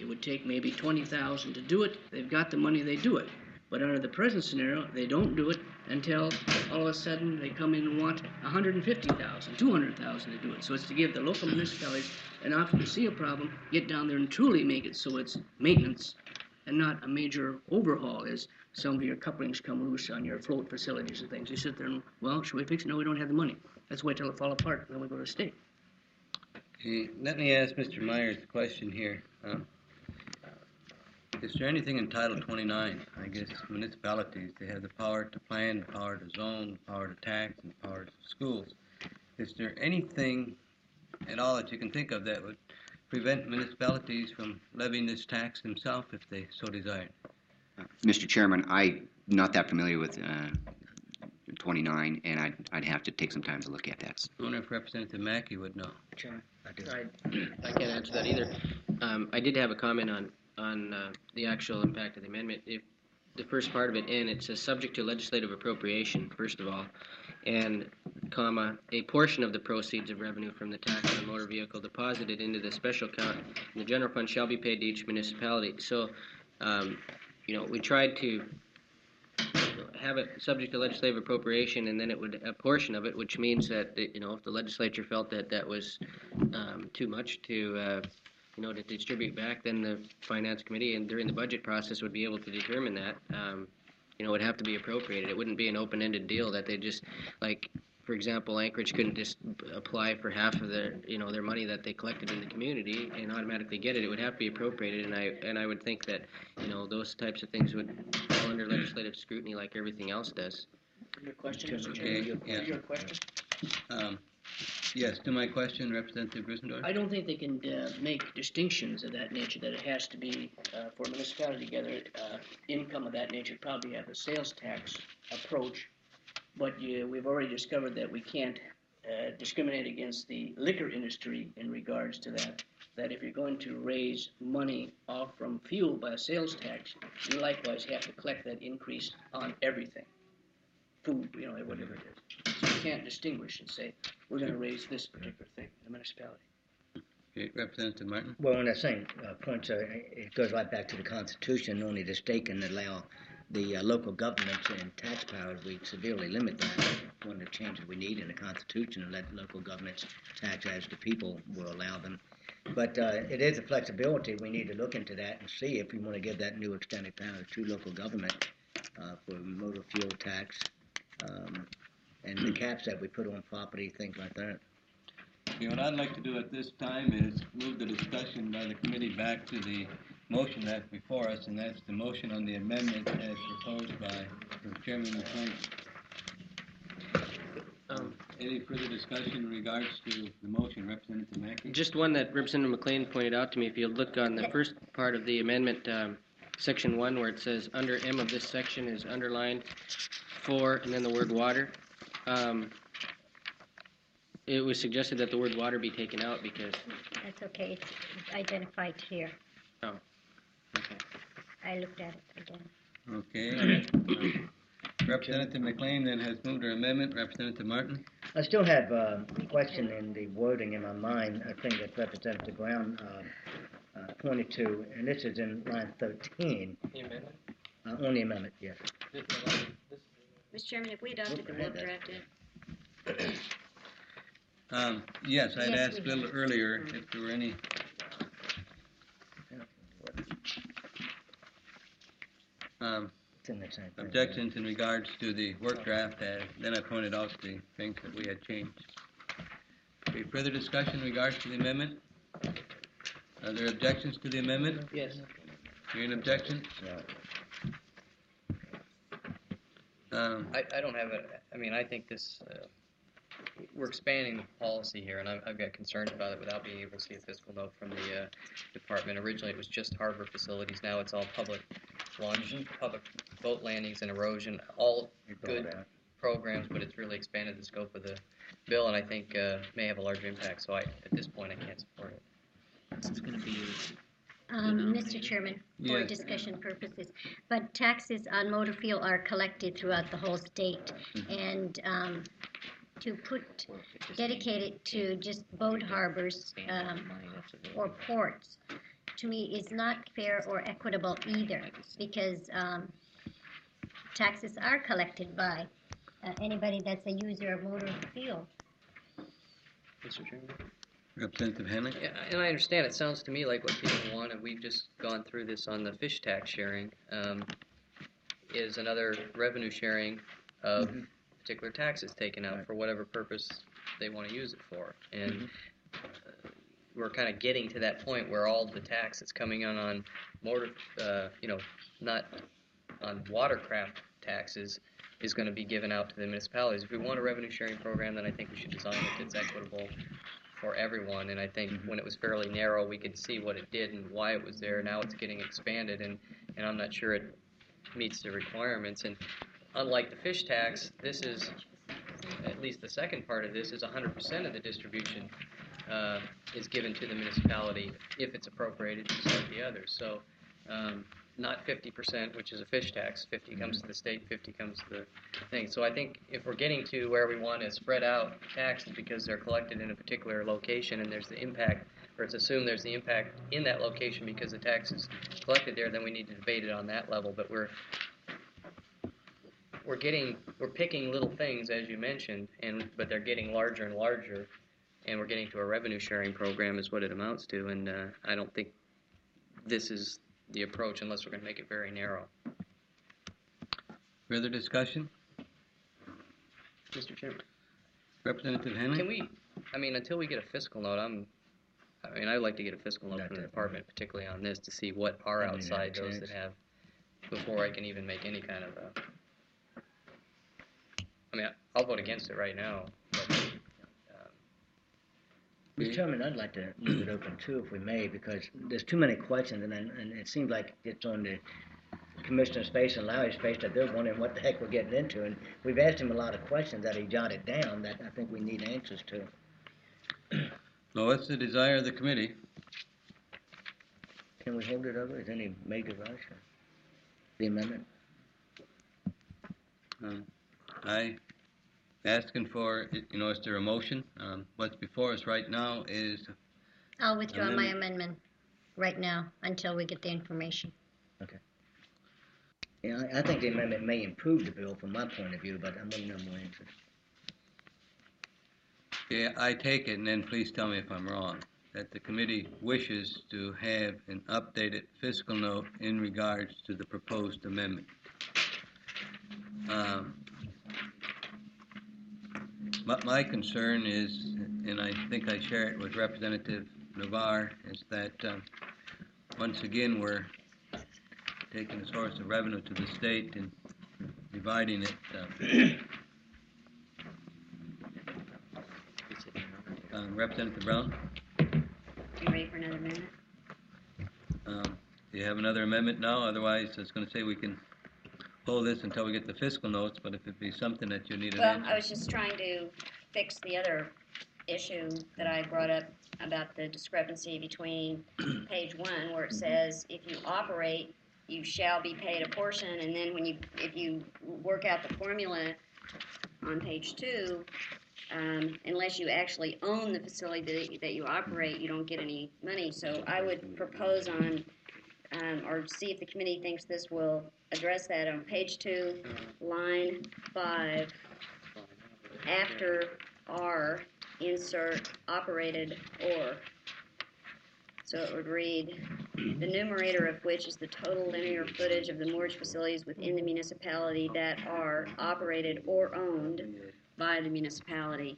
It would take maybe twenty thousand to do it. They've got the money, they do it. But under the present scenario, they don't do it until all of a sudden they come in and want one hundred fifty thousand, two hundred thousand to do it. So it's to give the local municipalities an option to see a problem, get down there and truly make it so it's maintenance and not a major overhaul as some of your couplings come loose on your float facilities and things. You sit there and, well, should we fix it? No, we don't have the money. Let's wait till it fall apart, and then we go to the state. Okay, let me ask Mister Myers a question here. Um, is there anything in Title twenty-nine, I guess, municipalities, they have the power to plan, the power to zone, the power to tax, and the power to schools. Is there anything at all that you can think of that would prevent municipalities from levying this tax themselves if they so desired? Mister Chairman, I'm not that familiar with uh, twenty-nine, and I'd, I'd have to take some time to look at that. I wonder if Representative Mackey would know. Chairman, I, I can't answer that either. Um, I did have a comment on on uh, the actual impact of the amendment. If the first part of it, and it says subject to legislative appropriation, first of all, and comma, a portion of the proceeds of revenue from the tax on motor vehicle deposited into the special account in the general fund shall be paid to each municipality. So, um, you know, we tried to have it subject to legislative appropriation, and then it would a portion of it, which means that, you know, if the legislature felt that that was um, too much to uh, you know, to distribute back, then the finance committee and during the budget process would be able to determine that. Um, you know, it would have to be appropriated. It wouldn't be an open-ended deal that they just, like, for example, Anchorage couldn't just apply for half of their, you know, their money that they collected in the community and automatically get it. It would have to be appropriated, and I and I would think that, you know, those types of things would fall under legislative scrutiny like everything else does. Your question, Mister Okay, Chairman? yeah. Your question? Um, yes, to my question, Representative Grissendorf? I don't think they can uh, make distinctions of that nature, that it has to be, uh, for a municipality together, uh, income of that nature, probably have a sales tax approach. But you, we've already discovered that we can't uh, discriminate against the liquor industry in regards to that. That if you're going to raise money off from fuel by a sales tax, you likewise have to collect that increase on everything. Food, you know, whatever it is. So you can't distinguish and say, we're going to raise this particular thing in the municipality. Okay, Representative Martin? Well, on that same uh, point, sir, it goes right back to the Constitution. Only the state can allow the uh, local governments and tax powers. We severely limit that. One of the changes we need in the Constitution to let local governments tax as the people will allow them. But uh, it is a flexibility. We need to look into that and see if we want to give that new extended power to local government uh, for motor fuel tax um, and the caps that we put on property, things like that. Okay, what I'd like to do at this time is move the discussion by the committee back to the motion that's before us, and that's the motion on the amendment as proposed by Chairman McLean. Um, Any further discussion in regards to the motion, Representative Mackey? Just one that Representative McLean pointed out to me. If you look on the first part of the amendment, um, section one, where it says under M of this section is underlined for, and then the word water. Um, it was suggested that the word water be taken out because... That's okay. It's identified here. Oh, okay. I looked at it again. Okay. Representative McLean then has moved her amendment. Representative Martin? I still have uh, a question in the wording in my mind. I think that Representative Brown uh, uh, pointed to, and this is in line thirteen. The amendment? Uh, on the amendment, yes. Mister Chairman, if we adopted the bill drafted. Um, yes, I'd Yes, asked we a little did. earlier if there were any um, It's in the same thing. objections in regards to the work draft. Uh, then I pointed out the things that we had changed. Okay, further discussion in regards to the amendment? Are there objections to the amendment? Yes. Hearing objection? Um, I, I don't have a, I mean, I think this, uh, we're expanding the policy here, and I've, I've got concerns about it without being able to see a fiscal note from the uh, department. Originally, it was just harbor facilities. Now it's all public launch, public boat landings and erosion, all good programs, but it's really expanded the scope of the bill, and I think uh, may have a larger impact. So I, at this point, I can't support it. It's going to be... Um, Mister Chairman, for Yes. discussion purposes, but taxes on motor fuel are collected throughout the whole state, and um, to put, dedicate it to just boat harbors um, or ports to me, is not fair or equitable either, because um, taxes are collected by uh, anybody that's a user of motor fuel. Mister Chairman? Representative Henley? Yeah, and I understand. It sounds to me like what people want, and we've just gone through this on the fish tax sharing, um, is another revenue sharing of Mm-hmm. particular taxes taken out for whatever purpose they want to use it for. And Mm-hmm. uh, we're kind of getting to that point where all the tax that's coming on on motor, uh, you know, not on watercraft taxes is going to be given out to the municipalities. If we want a revenue sharing program, then I think we should design it that's equitable for everyone. And I think when it was fairly narrow, we could see what it did and why it was there. Now it's getting expanded, and, and I'm not sure it meets the requirements. And unlike the fish tax, this is, at least the second part of this, is one hundred percent of the distribution uh, is given to the municipality if it's appropriated, just like the others. So um, not fifty percent, which is a fish tax. fifty comes to the state, fifty comes to the thing. So I think if we're getting to where we want to spread out taxes because they're collected in a particular location and there's the impact, or it's assumed there's the impact in that location because the tax is collected there, then we need to debate it on that level. But we're we're getting we're picking little things, as you mentioned, and but they're getting larger and larger, and we're getting to a revenue sharing program is what it amounts to. And uh, I don't think this is the approach unless we're going to make it very narrow. Further discussion? Mister Chairman. Representative Henley? Can we, I mean, until we get a fiscal note, I'm, I mean, I'd like to get a fiscal note from the department, particularly on this, to see what are I mean, outside that those that changed. have, before I can even make any kind of a, I mean, I'll vote against it right now, but, Mister Chairman, I'd like to leave it open too, if we may, because there's too many questions, and, and it seems like it's on the Commissioner's face and Larry's face that they're wondering what the heck we're getting into, and we've asked him a lot of questions that he jotted down that I think we need answers to. Well, what's the desire of the committee? Can we hold it over? Is any major rush? Or the amendment? Um, I asking for, you know, is there a motion? Um, what's before us right now is I'll withdraw my Amendment. amendment right now until we get the information. Okay. Yeah, I, I think the amendment may improve the bill from my point of view, but I'm waiting on more answers. Yeah, I take it, and then please tell me if I'm wrong, that the committee wishes to have an updated fiscal note in regards to the proposed amendment. Um, but my concern is, and I think I share it with Representative Navarre, is that um, once again we're taking a source of revenue to the state and dividing it. Uh, Um, Representative Brown, You ready for another amendment? um, do you have another amendment now? Otherwise, I was going to say we can hold this until we get the fiscal notes, but if it be something that you need an Well, answer. I was just trying to fix the other issue that I brought up about the discrepancy between page one, where it says if you operate, you shall be paid a portion, and then when you, if you work out the formula on page two, um, unless you actually own the facility that, that you operate, you don't get any money. So I would propose on, um, or see if the committee thinks this will address that on page two, line five, after R, insert operated or. So it would read, the numerator of which is the total linear footage of the mortgage facilities within the municipality that are operated or owned by the municipality.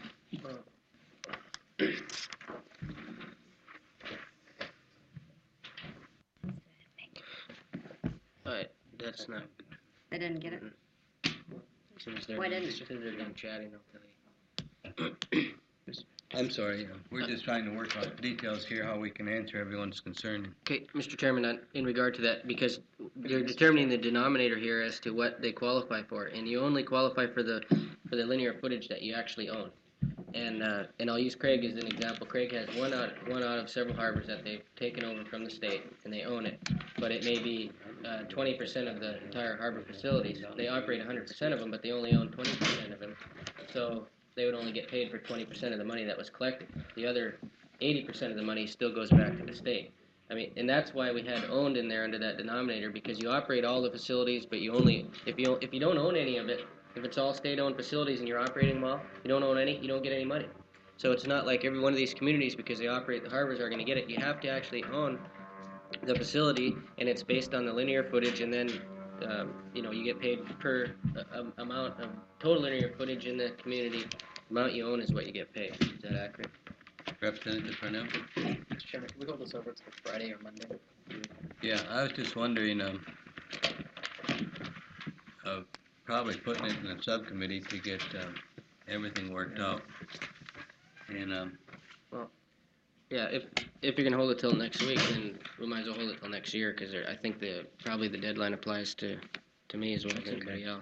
Alright, that's not. I didn't get it. Since they're, Why didn't- since they're done chatting, I'll tell you. I'm sorry, uh, we're just trying to work out details here, how we can answer everyone's concern. Okay, Mister Chairman, on- in regard to that, because they're determining the denominator here as to what they qualify for, and you only qualify for the for the linear footage that you actually own. And uh, and I'll use Craig as an example. Craig has one out one out of several harbors that they've taken over from the state, and they own it. But it may be uh, twenty percent of the entire harbor facilities. They operate one hundred percent of them, but they only own twenty percent of them. So they would only get paid for twenty percent of the money that was collected. The other eighty percent of the money still goes back to the state. I mean, and that's why we had owned in there under that denominator, because you operate all the facilities, but you only, if you, if you don't own any of it, if it's all state-owned facilities and you're operating them all, you don't own any, you don't get any money. So it's not like every one of these communities, because they operate the harbors, are going to get it. You have to actually own the facility, and it's based on the linear footage, and then, um, you know, you get paid per uh, um, amount of total linear footage in the community. The amount you own is what you get paid. Is that accurate? Representative Parnell? Mister Chairman, can we hold this over till Friday or Monday? Yeah, I was just wondering, um, uh, probably putting it in a subcommittee to get um, everything worked out. And um, well, yeah, if if you're gonna hold it till next week, then we might as well hold it till next year, because I think the probably the deadline applies to to me as well as anybody else.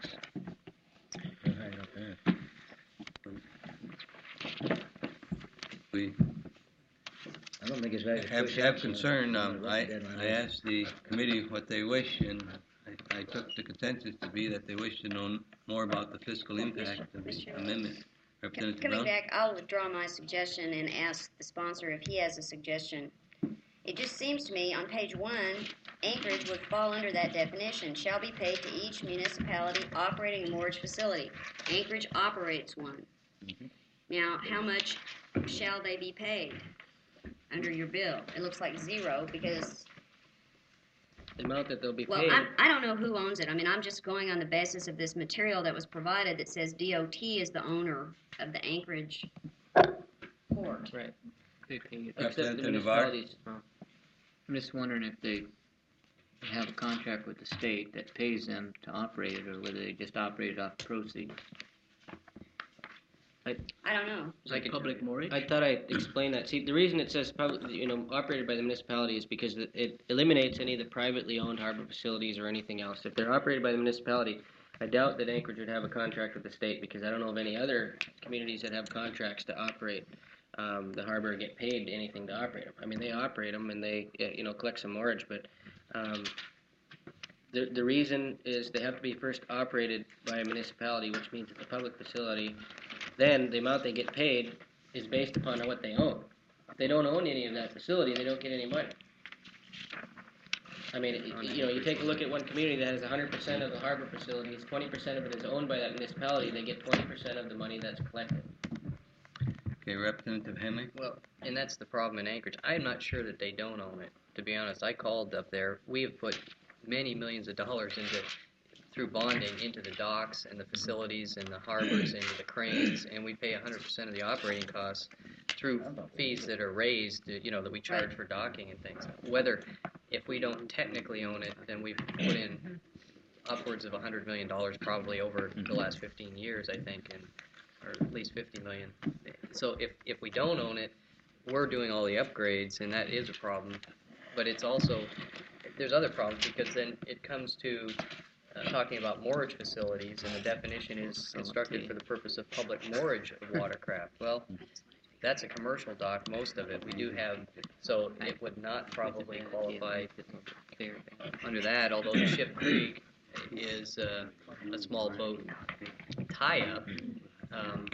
we I don't think it's right to have, push have it, so concern. I Um, don't know what I, the deadline I is. asked the committee what they wish, and I, I took the consensus to be that they wish to know more about the fiscal impact of the amendment. Representative Coming Brown? back, I'll withdraw my suggestion and ask the sponsor if he has a suggestion. It just seems to me on page one, Anchorage would fall under that definition, shall be paid to each municipality operating a mortgage facility. Anchorage operates one. Mm-hmm. Now, how much shall they be paid under your bill? It looks like zero because, The amount that they'll be well, paid. I'm, I don't know who owns it. I mean, I'm just going on the basis of this material that was provided that says D O T is the owner of the Anchorage port. Right. Except the Representative Navarre? municipalities. I'm just wondering if they have a contract with the state that pays them to operate it, or whether they just operate it off proceeds. I, I don't know. It's like public mortgage? I thought I explained that. See, the reason it says public, you know, operated by the municipality is because it, it eliminates any of the privately owned harbor facilities or anything else. If they're operated by the municipality, I doubt that Anchorage would have a contract with the state, because I don't know of any other communities that have contracts to operate um, the harbor or get paid anything to operate them. I mean, they operate them and they, uh, you know, collect some mortgage, but um, the the reason is they have to be first operated by a municipality, which means it's a public facility. Then the amount they get paid is based upon what they own. If they don't own any of that facility, they don't get any money. I mean, it, you know, you take a look at one community that has one hundred percent of the harbor facilities, twenty percent of it is owned by that municipality, they get twenty percent of the money that's collected. Okay, Representative Henley? Well, and that's the problem in Anchorage. I'm not sure that they don't own it, to be honest. I called up there. We have put many millions of dollars into, through bonding, into the docks and the facilities and the harbors and the cranes, and we pay one hundred percent of the operating costs through fees that are raised, you know, that we charge for docking and things. Whether, if we don't technically own it, then we've put in upwards of one hundred million dollars probably over the last fifteen years, I think, and or at least fifty million. So if, if we don't own it, we're doing all the upgrades, and that is a problem. But it's also, there's other problems, because then it comes to uh, talking about moorage facilities, and the definition is constructed for the purpose of public moorage of watercraft. Well, that's a commercial dock, most of it. We do have, so it would not probably qualify under that, although the Ship Creek is uh, a small boat tie-up. Um,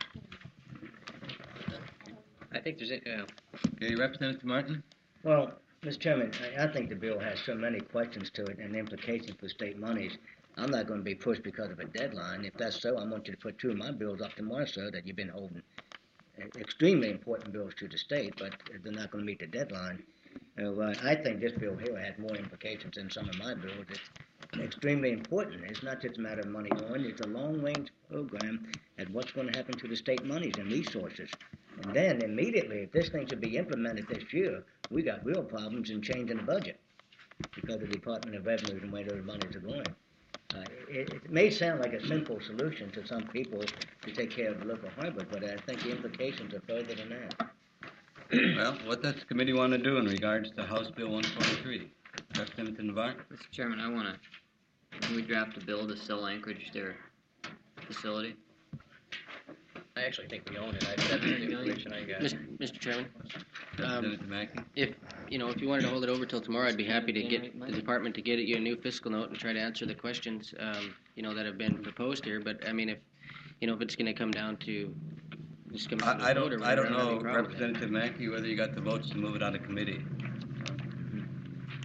I think there's, you know. Okay, Representative Martin? Well, Mister Chairman, I, I think the bill has so many questions to it and implications for state monies. I'm not going to be pushed because of a deadline. If that's so, I want you to put two of my bills up tomorrow, sir, that you've been holding extremely important bills to the state, but they're not going to meet the deadline. Uh, I think this bill here has more implications than some of my bills. It's extremely important. It's not just a matter of money going. It's a long-range program at what's going to happen to the state monies and resources. And then immediately, if this thing should be implemented this year, we got real problems in changing the budget because of the Department of Revenue and the way those monies are going. Uh, it, it may sound like a simple solution to some people to take care of the local harbor, but I think the implications are further than that. Well, what does the committee want to do in regards to House Bill one twenty-three? Representative Navarre? Mister Chairman, I want to, can we draft a bill to sell Anchorage their facility? I actually think we own it. I, that's the information I got. Mister Chairman, Representative um, Mackey? if you know, if you wanted to hold it over till tomorrow, I'd be happy to get the department to get you a new fiscal note and try to answer the questions, um, you know, that have been proposed here. But I mean, if you know, if it's going to come down to just coming to I, I a vote don't, or I whatever, don't I have know, any problem with that. Representative Mackey, whether you got the votes to move it out of committee.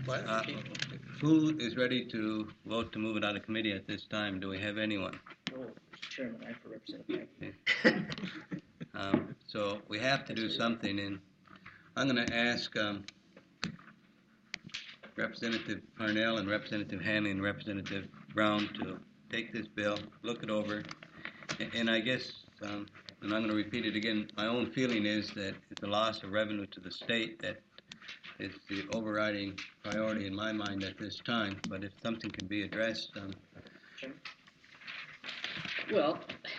Uh, Who is ready to vote to move it out of committee at this time? Do we have anyone? No, Mister Chairman, I for Representative. Okay. Um, So we have to do something, and I'm going to ask um, Representative Parnell and Representative Hanley and Representative Brown to take this bill, look it over, and, and I guess, um, and I'm going to repeat it again, my own feeling is that it's a loss of revenue to the state that is the overriding priority in my mind at this time, but if something can be addressed, um, Well,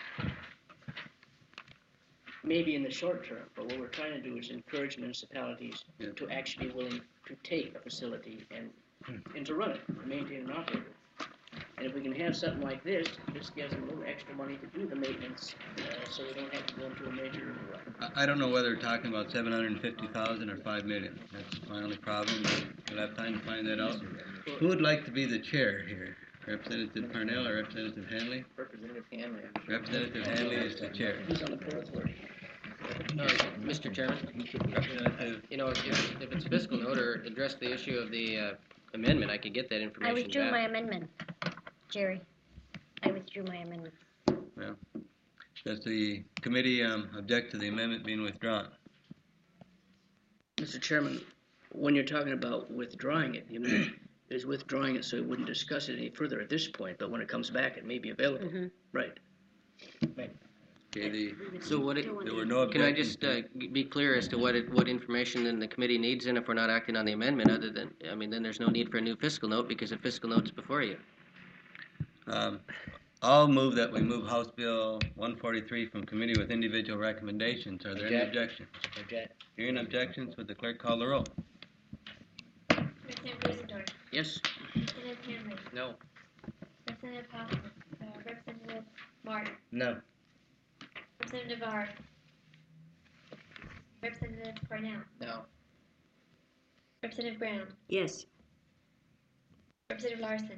maybe in the short term, but what we're trying to do is encourage municipalities Yeah. to actually be willing to take a facility and, and to run it, to maintain and operate it. And if we can have something like this, this gives them a little extra money to do the maintenance, uh, so they don't have to go into a major, uh, I I don't know whether we're talking about seven hundred fifty thousand or five million. That's my only problem. We'll have time to find that out. Who would like to be the chair here? Representative Parnell or Representative Hanley? Representative Hanley. Representative Hanley is the chair. Who's on the Port Authority? Uh, Mister Chairman, Representative, you know, if, if it's fiscal note or address the issue of the uh, amendment, I could get that I information withdrew back. my amendment, Jerry. I withdrew my amendment. well, does the committee um, object to the amendment being withdrawn? Mister Chairman, when you're talking about withdrawing it, you mean is withdrawing it so we wouldn't discuss it any further at this point, but when it comes back, it may be available. Mhm. Right. Okay, the, So what it, there were no can I objections. just uh, g- be clear as to what it, what information then the committee needs, and if we're not acting on the amendment, other than, I mean, then there's no need for a new fiscal note because the fiscal note's before you. Um, I'll move that we move House Bill one forty-three from committee with individual recommendations. Are there any Object. objections? Object. Hearing objections, would the clerk call the roll? Representative Rosendorf. Yes. Representative Hanley. No. Representative Hoffman. Uh, Representative Martin. No. Representative Ard. Representative Parnell. No. Representative Brown. Yes. Representative Larson.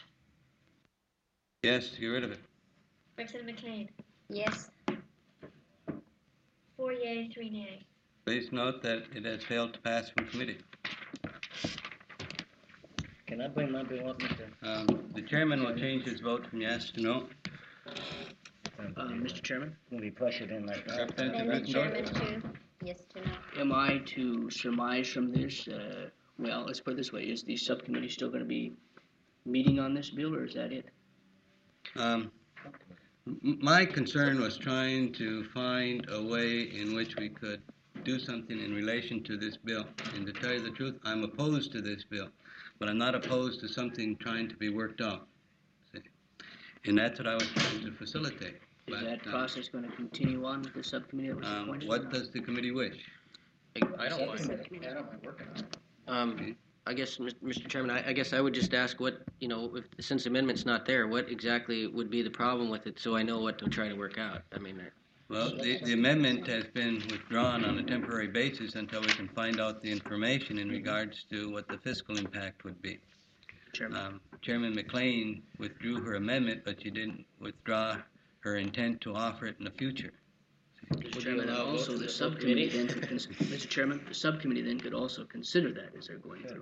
Yes, get rid of it. Representative McLean. Yes. Four yea, three nay. Please note that it has failed to pass from committee. Can I bring my bill up, Mister Um, the chairman will change his vote from yes to no. Uh, Mister Chairman, Will be pressured in like that? Representative And the chairman Rosendorf? too. Yes to no. am I to surmise from this, uh, well, let's put it this way, is the subcommittee still going to be meeting on this bill, or is that it? Um, m- my concern was trying to find a way in which we could do something in relation to this bill. And to tell you the truth, I'm opposed to this bill, but I'm not opposed to something trying to be worked out. See? And that's what I was trying to facilitate. Is But, that um, process going to continue on with the subcommittee that was um, appointed? what does the committee wish? I don't mind. I don't mind working on it. Um, I guess, Mis- Mister Chairman, I, I guess I would just ask what, you know, if, since the amendment's not there, what exactly would be the problem with it, so I know what to try to work out? I mean, uh, Well, the, the amendment has been withdrawn on a temporary basis until we can find out the information in regards to what the fiscal impact would be. Chairman. Um, Chairman McLean withdrew her amendment, but she didn't withdraw her intent to offer it in the future. Mister Chairman, also the subcommittee then could, cons- Mister Chairman, the subcommittee then could also consider that as they're going through.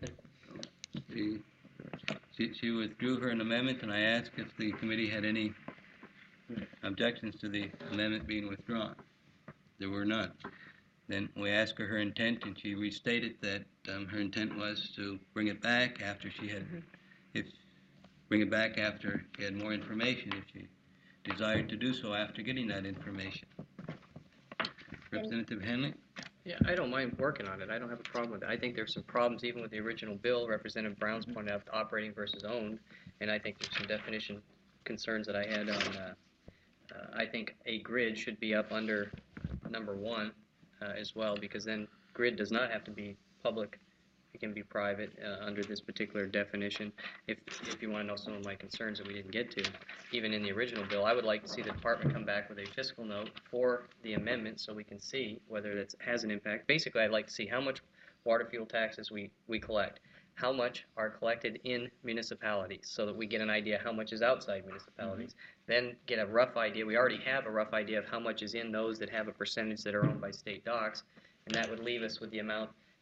She, she, she withdrew her amendment, and I asked if the committee had any objections to the amendment being withdrawn. There were none. Then we asked her her intent, and she restated that um, her intent was to bring it back after she had, if bring it back after she had more information, if she desired to do so after getting that information. Representative Henley? Yeah, I don't mind working on it. I don't have a problem with it. I think there's some problems even with the original bill. Representative Brown's pointed out operating versus owned, and I think there's some definition concerns that I had on. Uh, uh, I think a grid should be up under number one uh, as well, because then grid does not have to be public. It can be private uh, under this particular definition. If if you want to know some of my concerns that we didn't get to, even in the original bill, I would like to see the department come back with a fiscal note for the amendment so we can see whether that has an impact. Basically, I'd like to see how much water fuel taxes we, we collect, how much are collected in municipalities so that we get an idea how much is outside municipalities. Mm-hmm. Then get a rough idea. We already have a rough idea of how much is in those that have a percentage that are owned by state docks, and that would leave us with the amount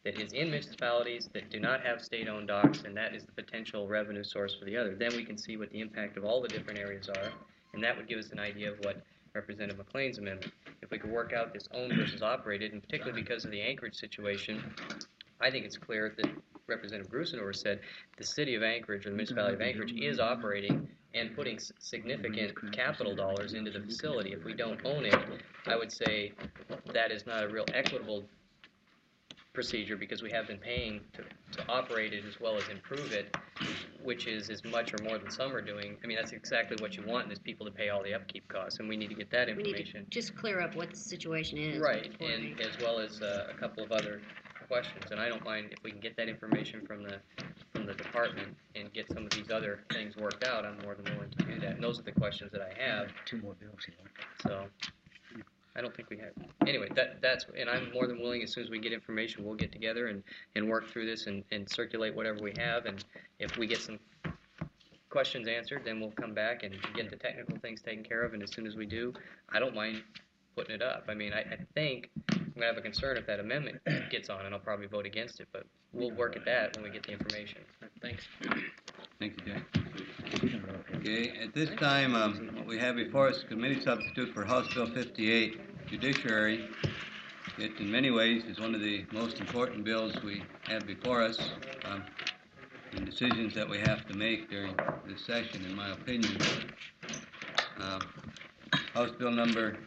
that is in municipalities that do not have state-owned docks, and that is the potential revenue source for the other. Then we can see what the impact of all the different areas are, and that would give us an idea of what Representative McLean's amendment. If we could work out this owned versus operated, and particularly because of the Anchorage situation, I think it's clear that Representative Grusenauer said the city of Anchorage, or the municipality of Anchorage, is operating and putting significant capital dollars into the facility. If we don't own it, I would say that is not a real equitable procedure, because we have been paying to, to operate it as well as improve it, which is as much or more than some are doing. I mean, that's exactly what you want, is people to pay all the upkeep costs, and we need to get that We information. need to just clear up what the situation is. Right, before and we- as well as uh, a couple of other questions. And I don't mind if we can get that information from the from the department and get some of these other things worked out. I'm more than willing to do that. And those are the questions that I have. Two more bills here. So I don't think we have. Anyway, that that's and I'm more than willing. As soon as we get information, we'll get together and, and work through this and, and circulate whatever we have. And if we get some questions answered, then we'll come back and get the technical things taken care of. And as soon as we do, I don't mind putting it up. I mean, I, I think I'm going to have a concern if that amendment gets on, and I'll probably vote against it, but we'll work at that when we get the information. Thanks. Thank you, Jay. Okay, at this time, um, what we have before us, committee substitute for House Bill fifty-eight, Judiciary. It, in many ways, is one of the most important bills we have before us, um, and decisions that we have to make during this session, in my opinion. Uh, House Bill number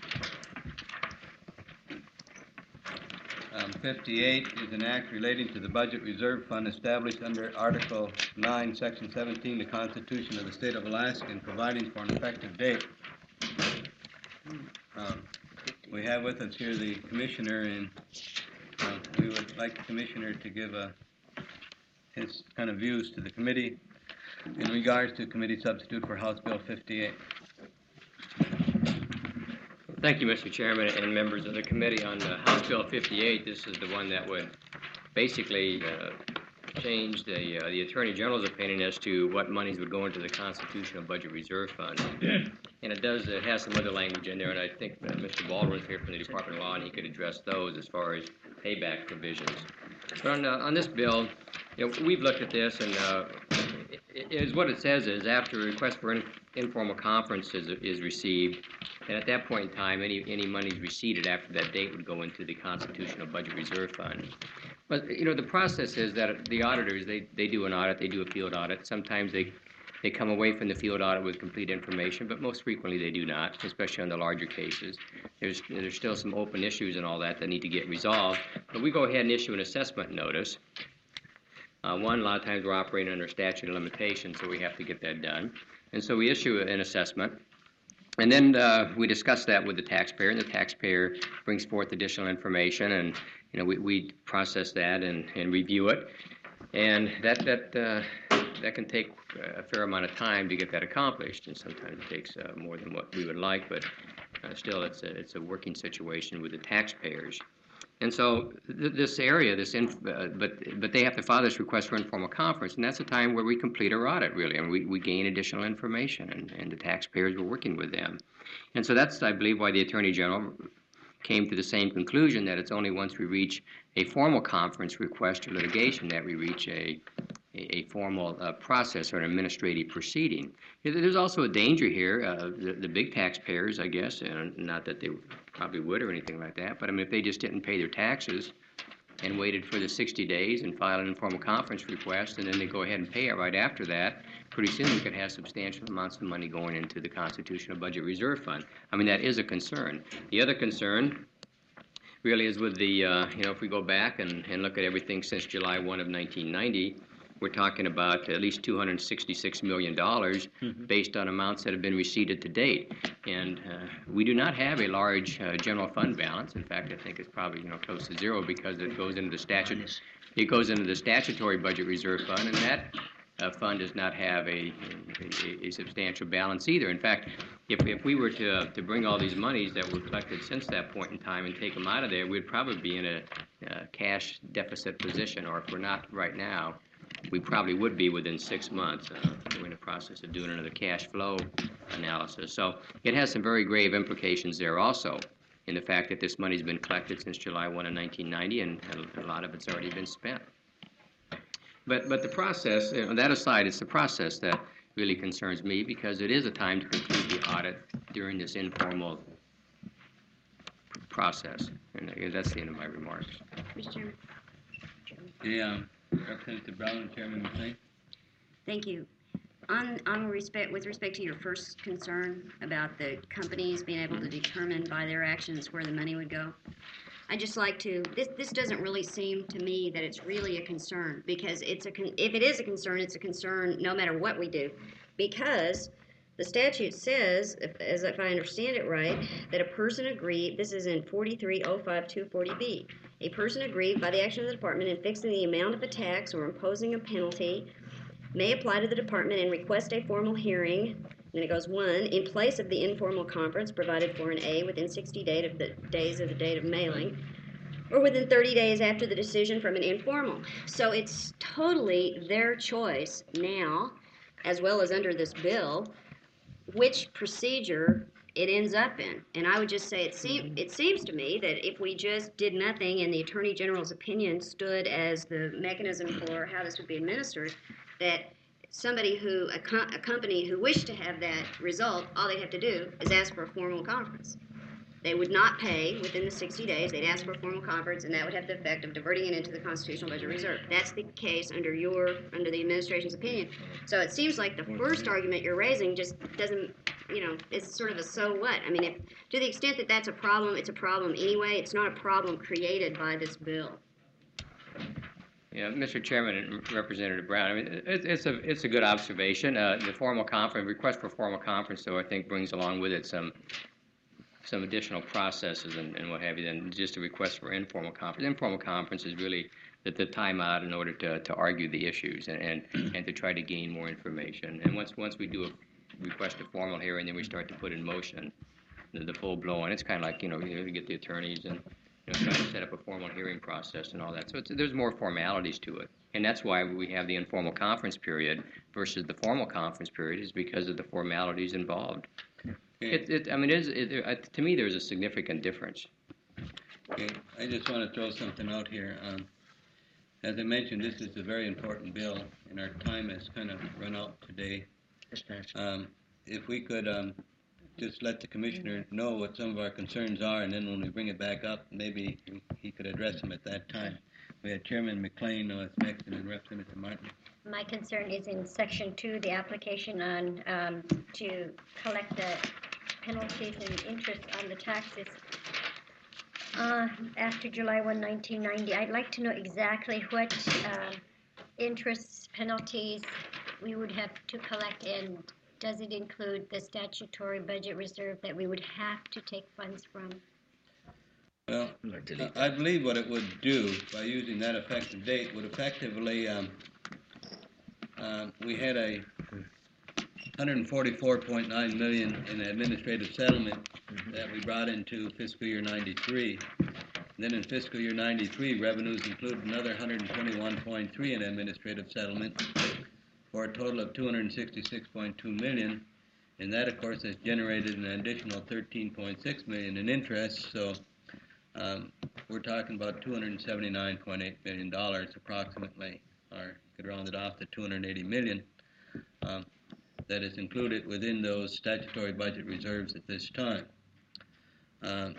Um, fifty-eight is an act relating to the Budget Reserve Fund established under Article nine, Section seventeen, the Constitution of the State of Alaska, and providing for an effective date. Um, we have with us here the Commissioner, and uh, we would like the Commissioner to give uh, his kind of views to the committee in regards to committee substitute for House Bill fifty-eight. Thank you, Mister Chairman, and members of the committee. On uh, House Bill fifty-eight, this is the one that would basically uh, change the uh, the Attorney General's opinion as to what monies would go into the Constitutional Budget Reserve Fund. And it does it has some other language in there, and I think uh, Mister Baldwin's here from the Department of Law, and he could address those as far as payback provisions. But on, uh, on this bill, you know, we've looked at this, and uh, it, it is what it says is after a request for in, informal conference is, is received, and at that point in time, any any monies received after that date would go into the Constitutional Budget Reserve Fund. But you know, the process is that the auditors they, they do an audit, they do a field audit. Sometimes they they come away from the field audit with complete information, but most frequently they do not, especially on the larger cases. There's there's still some open issues and all that that need to get resolved. But we go ahead and issue an assessment notice. Uh, one, a lot of times we're operating under statute of limitations, so we have to get that done. And so we issue an assessment. And then uh, we discuss that with the taxpayer, and the taxpayer brings forth additional information, and you know we, we process that and, and review it, and that that uh, that can take a fair amount of time to get that accomplished, and sometimes it takes uh, more than what we would like, but uh, still it's a it's a working situation with the taxpayers. And so th this area, this inf uh, but but they have to file this request for informal conference, and that's the time where we complete our audit, really, and we, we gain additional information, and, and the taxpayers were working with them. And so that's, I believe, why the Attorney General came to the same conclusion, that it's only once we reach a formal conference request or litigation that we reach a a, a formal uh, process or an administrative proceeding. There's also a danger here. Uh, the, the big taxpayers, I guess, and not that they probably would or anything like that, but I mean, if they just didn't pay their taxes and waited for the sixty days and filed an informal conference request, and then they go ahead and pay it right after that, pretty soon we could have substantial amounts of money going into the Constitutional Budget Reserve Fund. I mean, that is a concern. The other concern really is with the, uh, you know, if we go back and, and look at everything since July first of nineteen ninety, we're talking about at least two hundred sixty-six million dollars mm-hmm. based on amounts that have been receipted to date. And uh, we do not have a large uh, general fund balance. In fact, I think it's probably, you know, close to zero, because it goes into the statute. It goes into the statutory budget reserve fund, and that uh, fund does not have a, a, a substantial balance either. In fact, if, if we were to, uh, to bring all these monies that were collected since that point in time and take them out of there, we'd probably be in a uh, cash deficit position, or if we're not right now, we probably would be within six months. Uh, we're in the process of doing another cash flow analysis. So it has some very grave implications there also. in the fact that this money's been collected since July first of nineteen ninety, and a lot of it's already been spent. But but the process, you know, that aside, it's the process that really concerns me, because it is a time to conclude the audit during this informal process. And uh, that's the end of my remarks. Mister Chairman. Yeah, um, Representative Brown and Chairman McLean. Thank you. On, on respect, with respect to your first concern about the companies being able to determine by their actions where the money would go, I'd just like to, this, this doesn't really seem to me that it's really a concern, because it's a, con- if it is a concern, it's a concern no matter what we do, because the statute says, if, as if I understand it right, that a person agreed, this is in forty-three oh five two forty B, a person aggrieved by the action of the department in fixing the amount of a tax or imposing a penalty may apply to the department and request a formal hearing. And it goes one, in place of the informal conference provided for in A within sixty day of the days of the date of mailing, or within thirty days after the decision from an informal. So it's totally their choice now, as well as under this bill, which procedure it ends up in. And I would just say it, seem, it seems to me that if we just did nothing and the Attorney General's opinion stood as the mechanism for how this would be administered, that somebody who, a, co- a company who wished to have that result, all they'd have to do is ask for a formal conference. They would not pay within the sixty days. They'd ask for a formal conference, and that would have the effect of diverting it into the Constitutional Budget Reserve. That's the case under your, under the administration's opinion. So it seems like the first argument you're raising just doesn't, you know, is sort of a so what. I mean, if to the extent that that's a problem, it's a problem anyway. It's not a problem created by this bill. Yeah, Mister Chairman and Representative Brown, I mean, it, it's a it's a good observation. Uh, the formal conference, request for formal conference, though, I think brings along with it some some additional processes and, and what have you than just a request for informal conference. Informal conference is really the, the time out in order to, to argue the issues and, and, and to try to gain more information. And once once we do a request a formal hearing, then we start to put in motion the, the full blown. It's kind of like, you know, you get the attorneys and you know, trying to set up a formal hearing process and all that. So it's, there's more formalities to it. And that's why we have the informal conference period versus the formal conference period, is because of the formalities involved. It, it, I mean, it is, it, uh, to me, there's a significant difference. Okay, I just want to throw something out here. Um, as I mentioned, this is a very important bill, and our time has kind of run out today. Um, if we could um, just let the commissioner know what some of our concerns are, and then when we bring it back up, maybe he could address them at that time. We had Chairman McLean uh, next, and then Representative Martin. My concern is in section two, the application on um, to collect the penalties and interest on the taxes uh, after July first, nineteen ninety. I'd like to know exactly what uh, interests, penalties we would have to collect, and does it include the statutory budget reserve that we would have to take funds from? Well, I believe what it would do by using that effective date would effectively, um, uh, we had a one hundred forty-four point nine million dollars in administrative settlement mm-hmm. that we brought into fiscal year ninety-three. And then in fiscal year ninety-three, revenues included another one hundred twenty-one point three in administrative settlement for a total of two hundred sixty-six point two million dollars. And that, of course, has generated an additional thirteen point six million dollars in interest. So um, we're talking about two hundred seventy-nine point eight million dollars approximately, or you could round it off to two hundred eighty million dollars. Um, that is included within those statutory budget reserves at this time. Um,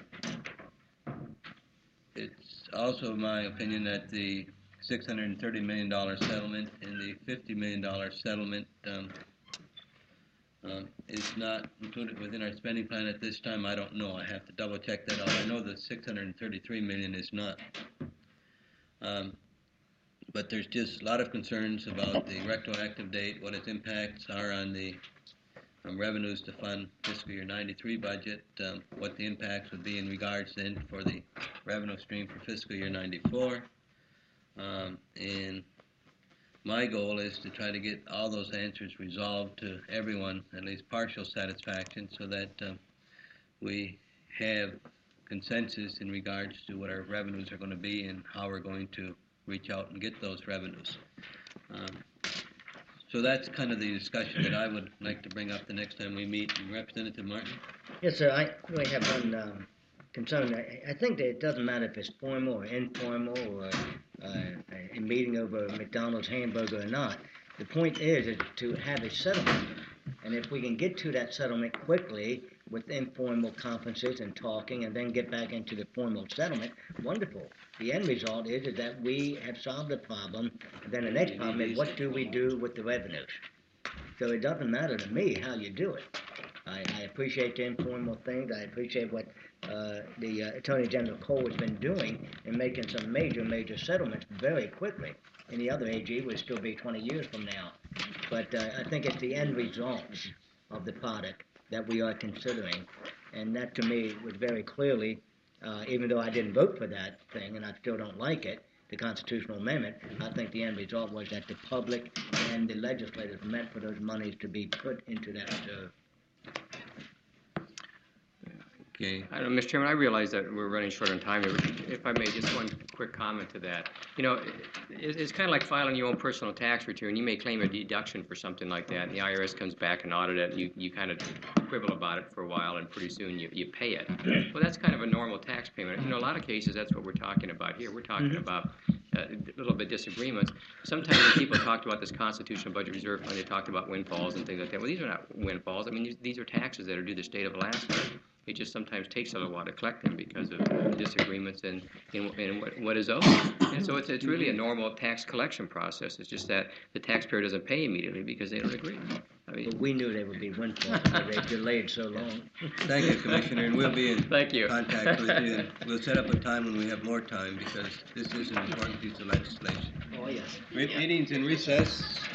it's also my opinion that the six hundred thirty million dollars settlement and the fifty million dollars settlement um, um, is not included within our spending plan at this time. I don't know. I have to double check that out. I know the six hundred thirty-three million dollars is not. Um, But there's just a lot of concerns about the retroactive date, what its impacts are on the um, revenues to fund fiscal year ninety-three budget, um, what the impacts would be in regards then for the revenue stream for fiscal year ninety-four. Um, and my goal is to try to get all those answers resolved to everyone, at least partial satisfaction, so that um, we have consensus in regards to what our revenues are going to be and how we're going to reach out and get those revenues. Um, so that's kind of the discussion that I would like to bring up the next time we meet. And Representative Martin? Yes, sir. I really have one um, concerned. I, I think that it doesn't matter if it's formal or informal or uh, a meeting over a McDonald's hamburger or not. The point is, is to have a settlement. And if we can get to that settlement quickly with informal conferences and talking and then get back into the formal settlement, wonderful. The end result is, is that we have solved the problem, and then the next problem is what do we do with the revenues? So it doesn't matter to me how you do it. I, I appreciate the informal things. I appreciate what uh, the uh, Attorney General Cole has been doing in making some major, major settlements very quickly. Any other A G would still be twenty years from now. But uh, I think it's the end results of the product that we are considering. And that to me was very clearly, uh, even though I didn't vote for that thing and I still don't like it, the constitutional amendment, I think the end result was that the public and the legislators meant for those monies to be put into that reserve. Okay. I don't know, Mister Chairman, I realize that we're running short on time here. If I may, just one quick comment to that. You know, it, it's kind of like filing your own personal tax return. You may claim a deduction for something like that, and the I R S comes back and audit it, and you, you kind of quibble about it for a while, and pretty soon you, you pay it. Well, that's kind of a normal tax payment. You know, a lot of cases, that's what we're talking about here. We're talking Mm-hmm. about uh, a little bit disagreements. Sometimes when people talked about this constitutional budget reserve fund, they talked about windfalls and things like that. Well, these are not windfalls. I mean, these, these are taxes that are due the state of Alaska. It just sometimes takes a little while to collect them because of uh, disagreements in, in, in what, what is owed. And so it's, it's really a normal tax collection process. It's just that the taxpayer doesn't pay immediately because they don't agree. I mean, But we knew they would be windfalls, but they delayed so long. Thank you, Commissioner, and we'll be in Thank you. contact with you. And we'll set up a time when we have more time because this is an important piece of legislation. Oh, yes. Meeting's in recess.